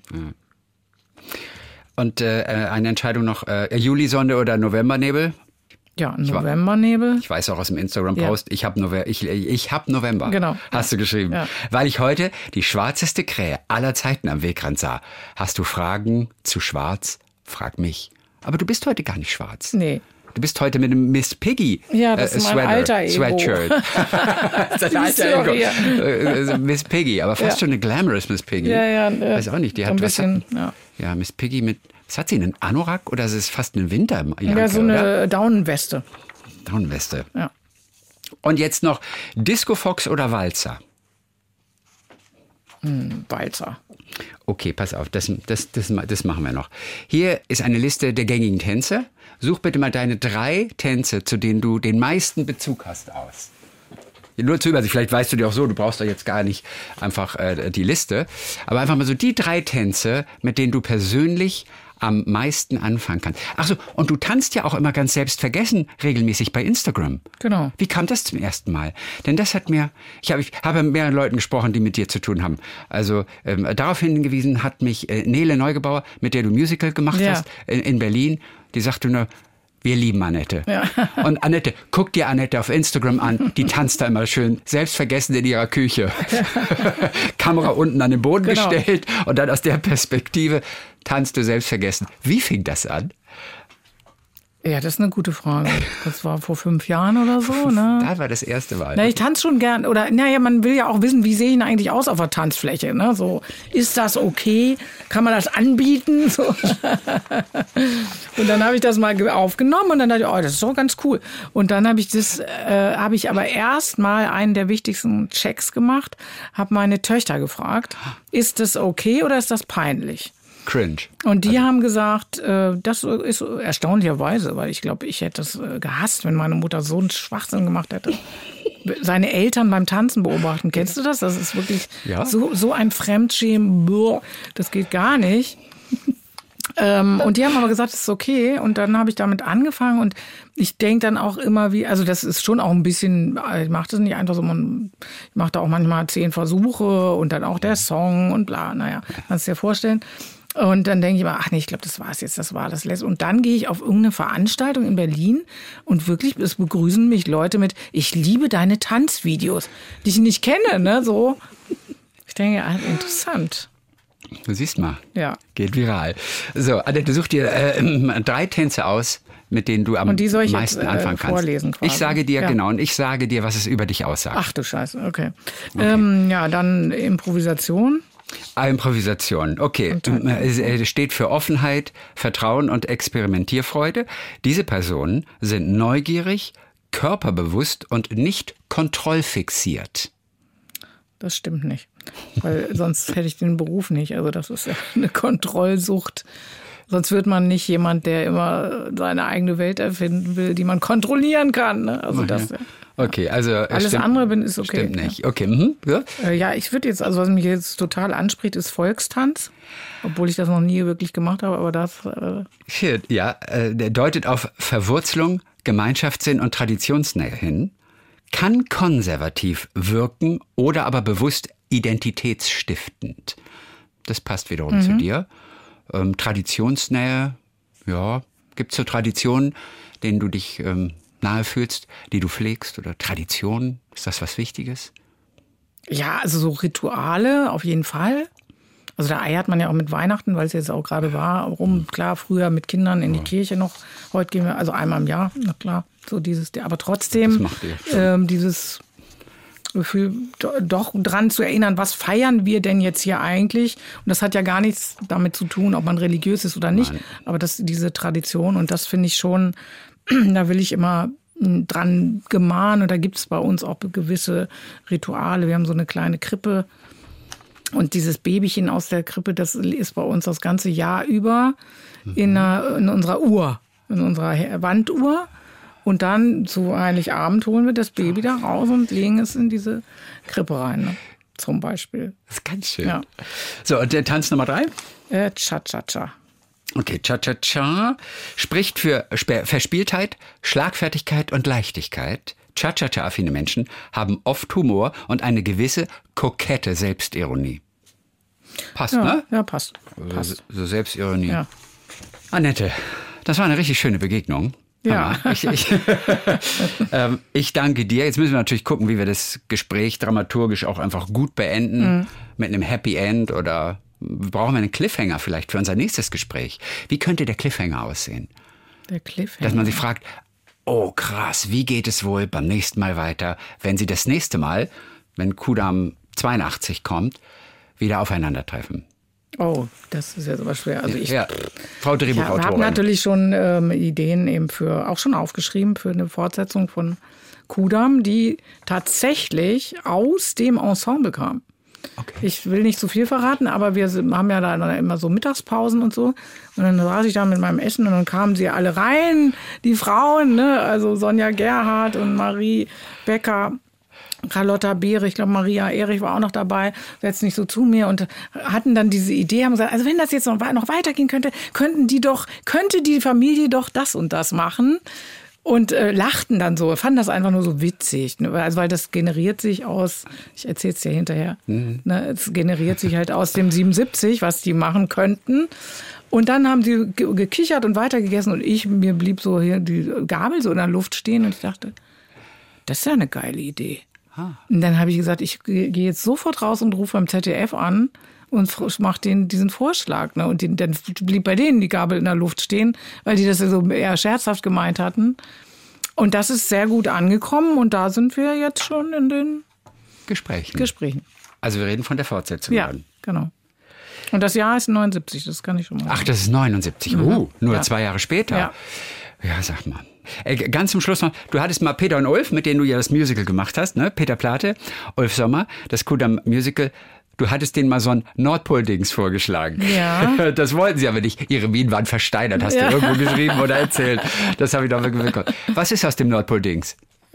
Und eine Entscheidung noch, Julisonde oder Novembernebel? Ja, Novembernebel. Ich weiß auch aus dem Instagram-Post, ich hab November. Genau. Hast du geschrieben. Ja. Weil ich heute die schwarzeste Krähe aller Zeiten am Wegrand sah. Hast du Fragen zu schwarz? Frag mich. Aber du bist heute gar nicht schwarz. Nee. Du bist heute mit einem Miss Piggy das ist mein alter Ego. Sweatshirt. Das alter Ego. Miss Piggy, aber fast schon eine glamorous Miss Piggy. Ja. Weiß auch nicht, die hat ja, Miss Piggy mit, was hat sie, einen Anorak oder ist es fast eine Winterjacke? Ja, so eine Daunenweste. Daunenweste. Ja. Und jetzt noch Disco Fox oder Walzer? Walzer. Okay, pass auf, das machen wir noch. Hier ist eine Liste der gängigen Tänze. Such bitte mal deine 3 Tänze, zu denen du den meisten Bezug hast, aus. Nur zur Übersicht, vielleicht weißt du die auch so, du brauchst doch jetzt gar nicht einfach die Liste. Aber einfach mal so die 3 Tänze, mit denen du persönlich am meisten anfangen kannst. Ach so, und du tanzt ja auch immer ganz selbstvergessen regelmäßig bei Instagram. Genau. Wie kam das zum ersten Mal? Denn das hat mir, ich habe mit mehreren Leuten gesprochen, die mit dir zu tun haben. Also darauf hingewiesen hat mich Nele Neugebauer, mit der du Musical gemacht hast in Berlin. Die sagte nur, wir lieben Annette. Ja. Und Annette, guck dir Annette auf Instagram an, die tanzt da immer schön selbstvergessen in ihrer Küche. Kamera unten an den Boden gestellt und dann aus der Perspektive tanzt du selbstvergessen. Wie fing das an? Ja, das ist eine gute Frage. Das war vor 5 Jahren oder so, ne? Da war das erste Mal. Na, ich tanze schon gern. Oder, naja, man will ja auch wissen, wie sehe ich denn eigentlich aus auf der Tanzfläche, ne? So, ist das okay? Kann man das anbieten? So. Und dann habe ich das mal aufgenommen und dann dachte ich, oh, das ist doch ganz cool. Und dann habe ich aber erst mal einen der wichtigsten Checks gemacht, habe meine Töchter gefragt, ist das okay oder ist das peinlich? Cringe. Und die haben gesagt, das ist erstaunlicherweise, weil ich glaube, ich hätte es gehasst, wenn meine Mutter so einen Schwachsinn gemacht hätte. Seine Eltern beim Tanzen beobachten. Kennst du das? Das ist wirklich so ein Fremdschämen. Boah, das geht gar nicht. Und die haben aber gesagt, es ist okay. Und dann habe ich damit angefangen. Und ich denke dann auch immer, also das ist schon auch ein bisschen, ich mache das nicht einfach so, ich mache da auch manchmal 10 Versuche und dann auch der Song und bla. Naja, kannst du dir vorstellen. Und dann denke ich immer, ach nee, ich glaube, das war's jetzt, das war das letzte. Und dann gehe ich auf irgendeine Veranstaltung in Berlin und wirklich, es begrüßen mich Leute mit, ich liebe deine Tanzvideos, die ich nicht kenne, ne, so. Ich denke, interessant. Du siehst mal, ja. Geht viral. So, Annette, such dir 3 Tänze aus, mit denen du am und die soll ich meisten jetzt, anfangen kannst. Vorlesen quasi. Ich sage dir, genau, und ich sage dir, was es über dich aussagt. Ach du Scheiße, okay. Ja, dann Improvisation. Improvisation, okay. Es steht für Offenheit, Vertrauen und Experimentierfreude. Diese Personen sind neugierig, körperbewusst und nicht kontrollfixiert. Das stimmt nicht, weil sonst hätte ich den Beruf nicht. Also das ist ja eine Kontrollsucht. Sonst wird man nicht jemand, der immer seine eigene Welt erfinden will, die man kontrollieren kann. Ne? Also das. Okay, also alles andere ist okay. Stimmt nicht. Okay. Ja, ich würde jetzt, also was mich jetzt total anspricht, ist Volkstanz, obwohl ich das noch nie wirklich gemacht habe, aber das. Der deutet auf Verwurzelung, Gemeinschaftssinn und Traditionsnähe hin, kann konservativ wirken oder aber bewusst identitätsstiftend. Das passt wiederum zu dir. Traditionsnähe, ja, gibt es so Traditionen, denen du dich nahe fühlst, die du pflegst oder Traditionen? Ist das was Wichtiges? Ja, also so Rituale auf jeden Fall. Also da eiert man ja auch mit Weihnachten, weil es jetzt auch gerade war, rum. Klar, früher mit Kindern in die Kirche noch. Heute gehen wir also einmal im Jahr, na klar. So dieses, aber trotzdem dieses Gefühl, doch dran zu erinnern, was feiern wir denn jetzt hier eigentlich? Und das hat ja gar nichts damit zu tun, ob man religiös ist oder nicht. Nein. Aber diese Tradition, und das finde ich schon, da will ich immer dran gemahnen. Und da gibt es bei uns auch gewisse Rituale. Wir haben so eine kleine Krippe. Und dieses Babychen aus der Krippe, das ist bei uns das ganze Jahr über in unserer Uhr, in unserer Wanduhr. Und dann zu Heiligabend holen wir das Baby da raus und legen es in diese Krippe rein, ne? Zum Beispiel. Das ist ganz schön. Ja. So, und der Tanz Nummer 3? Cha-Cha-Cha. Okay, Cha-Cha-Cha spricht für Verspieltheit, Schlagfertigkeit und Leichtigkeit. Cha-Cha-Cha-affine Menschen haben oft Humor und eine gewisse kokette Selbstironie. Passt, ne? Ja, passt. So Selbstironie. Ja. Annette, das war eine richtig schöne Begegnung. Ja. Ich danke dir. Jetzt müssen wir natürlich gucken, wie wir das Gespräch dramaturgisch auch einfach gut beenden. Mit einem Happy End oder brauchen wir einen Cliffhanger vielleicht für unser nächstes Gespräch. Wie könnte der Cliffhanger aussehen? Der Cliffhanger? Dass man sich fragt, oh krass, wie geht es wohl beim nächsten Mal weiter, wenn sie das nächste Mal, wenn Kudamm 82 kommt, wieder aufeinandertreffen? Oh, das ist jetzt aber schwer. Also Frau Drehbuchautorin. Ich habe natürlich schon Ideen eben auch schon aufgeschrieben für eine Fortsetzung von Kudamm, die tatsächlich aus dem Ensemble kam. Okay. Ich will nicht zu viel verraten, aber wir haben ja da immer so Mittagspausen und so. Und dann saß ich da mit meinem Essen und dann kamen sie alle rein, die Frauen, ne? Also Sonja Gerhardt und Marie Becker, Carlotta Beere, ich glaube Maria Erich war auch noch dabei, setzten nicht so zu mir und hatten dann diese Idee, haben gesagt, also wenn das jetzt noch weitergehen könnte, könnte die Familie doch das und das machen. Und lachten dann so, fanden das einfach nur so witzig. Ne? Also, weil das generiert sich aus, ich erzähl's dir hinterher, ne? Es generiert sich halt aus dem 77, was die machen könnten. Und dann haben sie gekichert und weitergegessen und mir blieb so hier die Gabel so in der Luft stehen und ich dachte, das ist ja eine geile Idee. Und dann habe ich gesagt, ich gehe jetzt sofort raus und rufe beim ZDF an und mache denen diesen Vorschlag. Ne? Und dann blieb bei denen die Gabel in der Luft stehen, weil die das so eher scherzhaft gemeint hatten. Und das ist sehr gut angekommen und da sind wir jetzt schon in den Gesprächen. Also wir reden von der Fortsetzung. Ja, genau. Und das Jahr ist 79, das kann ich schon mal sagen. Ach, das ist 79. Nur 2 Jahre später. Ja. Ja, sag mal. Ganz zum Schluss noch, du hattest mal Peter und Ulf, mit denen du ja das Musical gemacht hast, ne? Peter Plate, Ulf Sommer, das Kudam Musical. Du hattest denen mal so ein Nordpol-Dings vorgeschlagen. Ja. Das wollten sie aber nicht. Ihre Mienen waren versteinert, hast du irgendwo geschrieben oder erzählt. Das habe ich doch mitbekommen. Was ist aus dem Nordpol-Dings?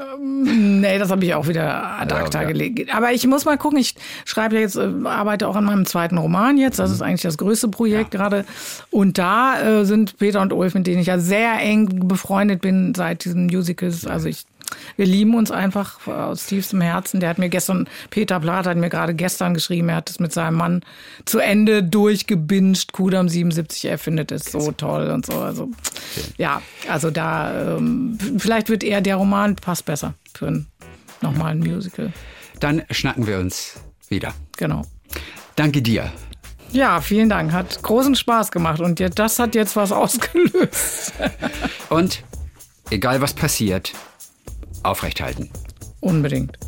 Nee, das habe ich auch wieder ad acta gelegt. Aber ich muss mal gucken, ich schreibe ja jetzt, arbeite auch an meinem zweiten Roman jetzt. Das ist eigentlich das größte Projekt gerade. Und da sind Peter und Ulf, mit denen ich ja sehr eng befreundet bin seit diesen Musicals. Also wir lieben uns einfach aus tiefstem Herzen. Peter Plate hat mir gerade gestern geschrieben, er hat es mit seinem Mann zu Ende durchgebinged. Kudam 77, er findet es so toll und so. Also ja, also da vielleicht wird eher der Roman passt besser für nochmal ein Musical. Dann schnacken wir uns wieder. Genau. Danke dir. Ja, vielen Dank. Hat großen Spaß gemacht und das hat jetzt was ausgelöst. Und egal was passiert, aufrecht halten. Unbedingt.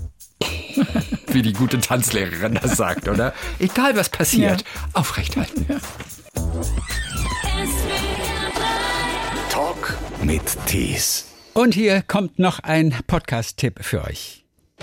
Wie die gute Tanzlehrerin das sagt, oder? Egal was passiert, aufrecht halten. Ja. Talk mit Tees. Und hier kommt noch ein Podcast-Tipp für euch.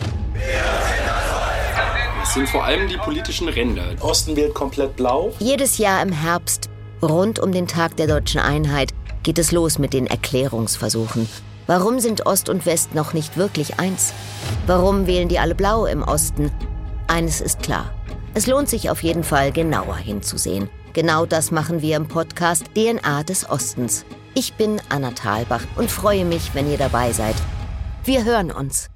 Es sind vor allem die politischen Ränder. Osten wird komplett blau. Jedes Jahr im Herbst, rund um den Tag der Deutschen Einheit, geht es los mit den Erklärungsversuchen. Warum sind Ost und West noch nicht wirklich eins? Warum wählen die alle blau im Osten? Eines ist klar. Es lohnt sich auf jeden Fall, genauer hinzusehen. Genau das machen wir im Podcast DNA des Ostens. Ich bin Anna Thalbach und freue mich, wenn ihr dabei seid. Wir hören uns.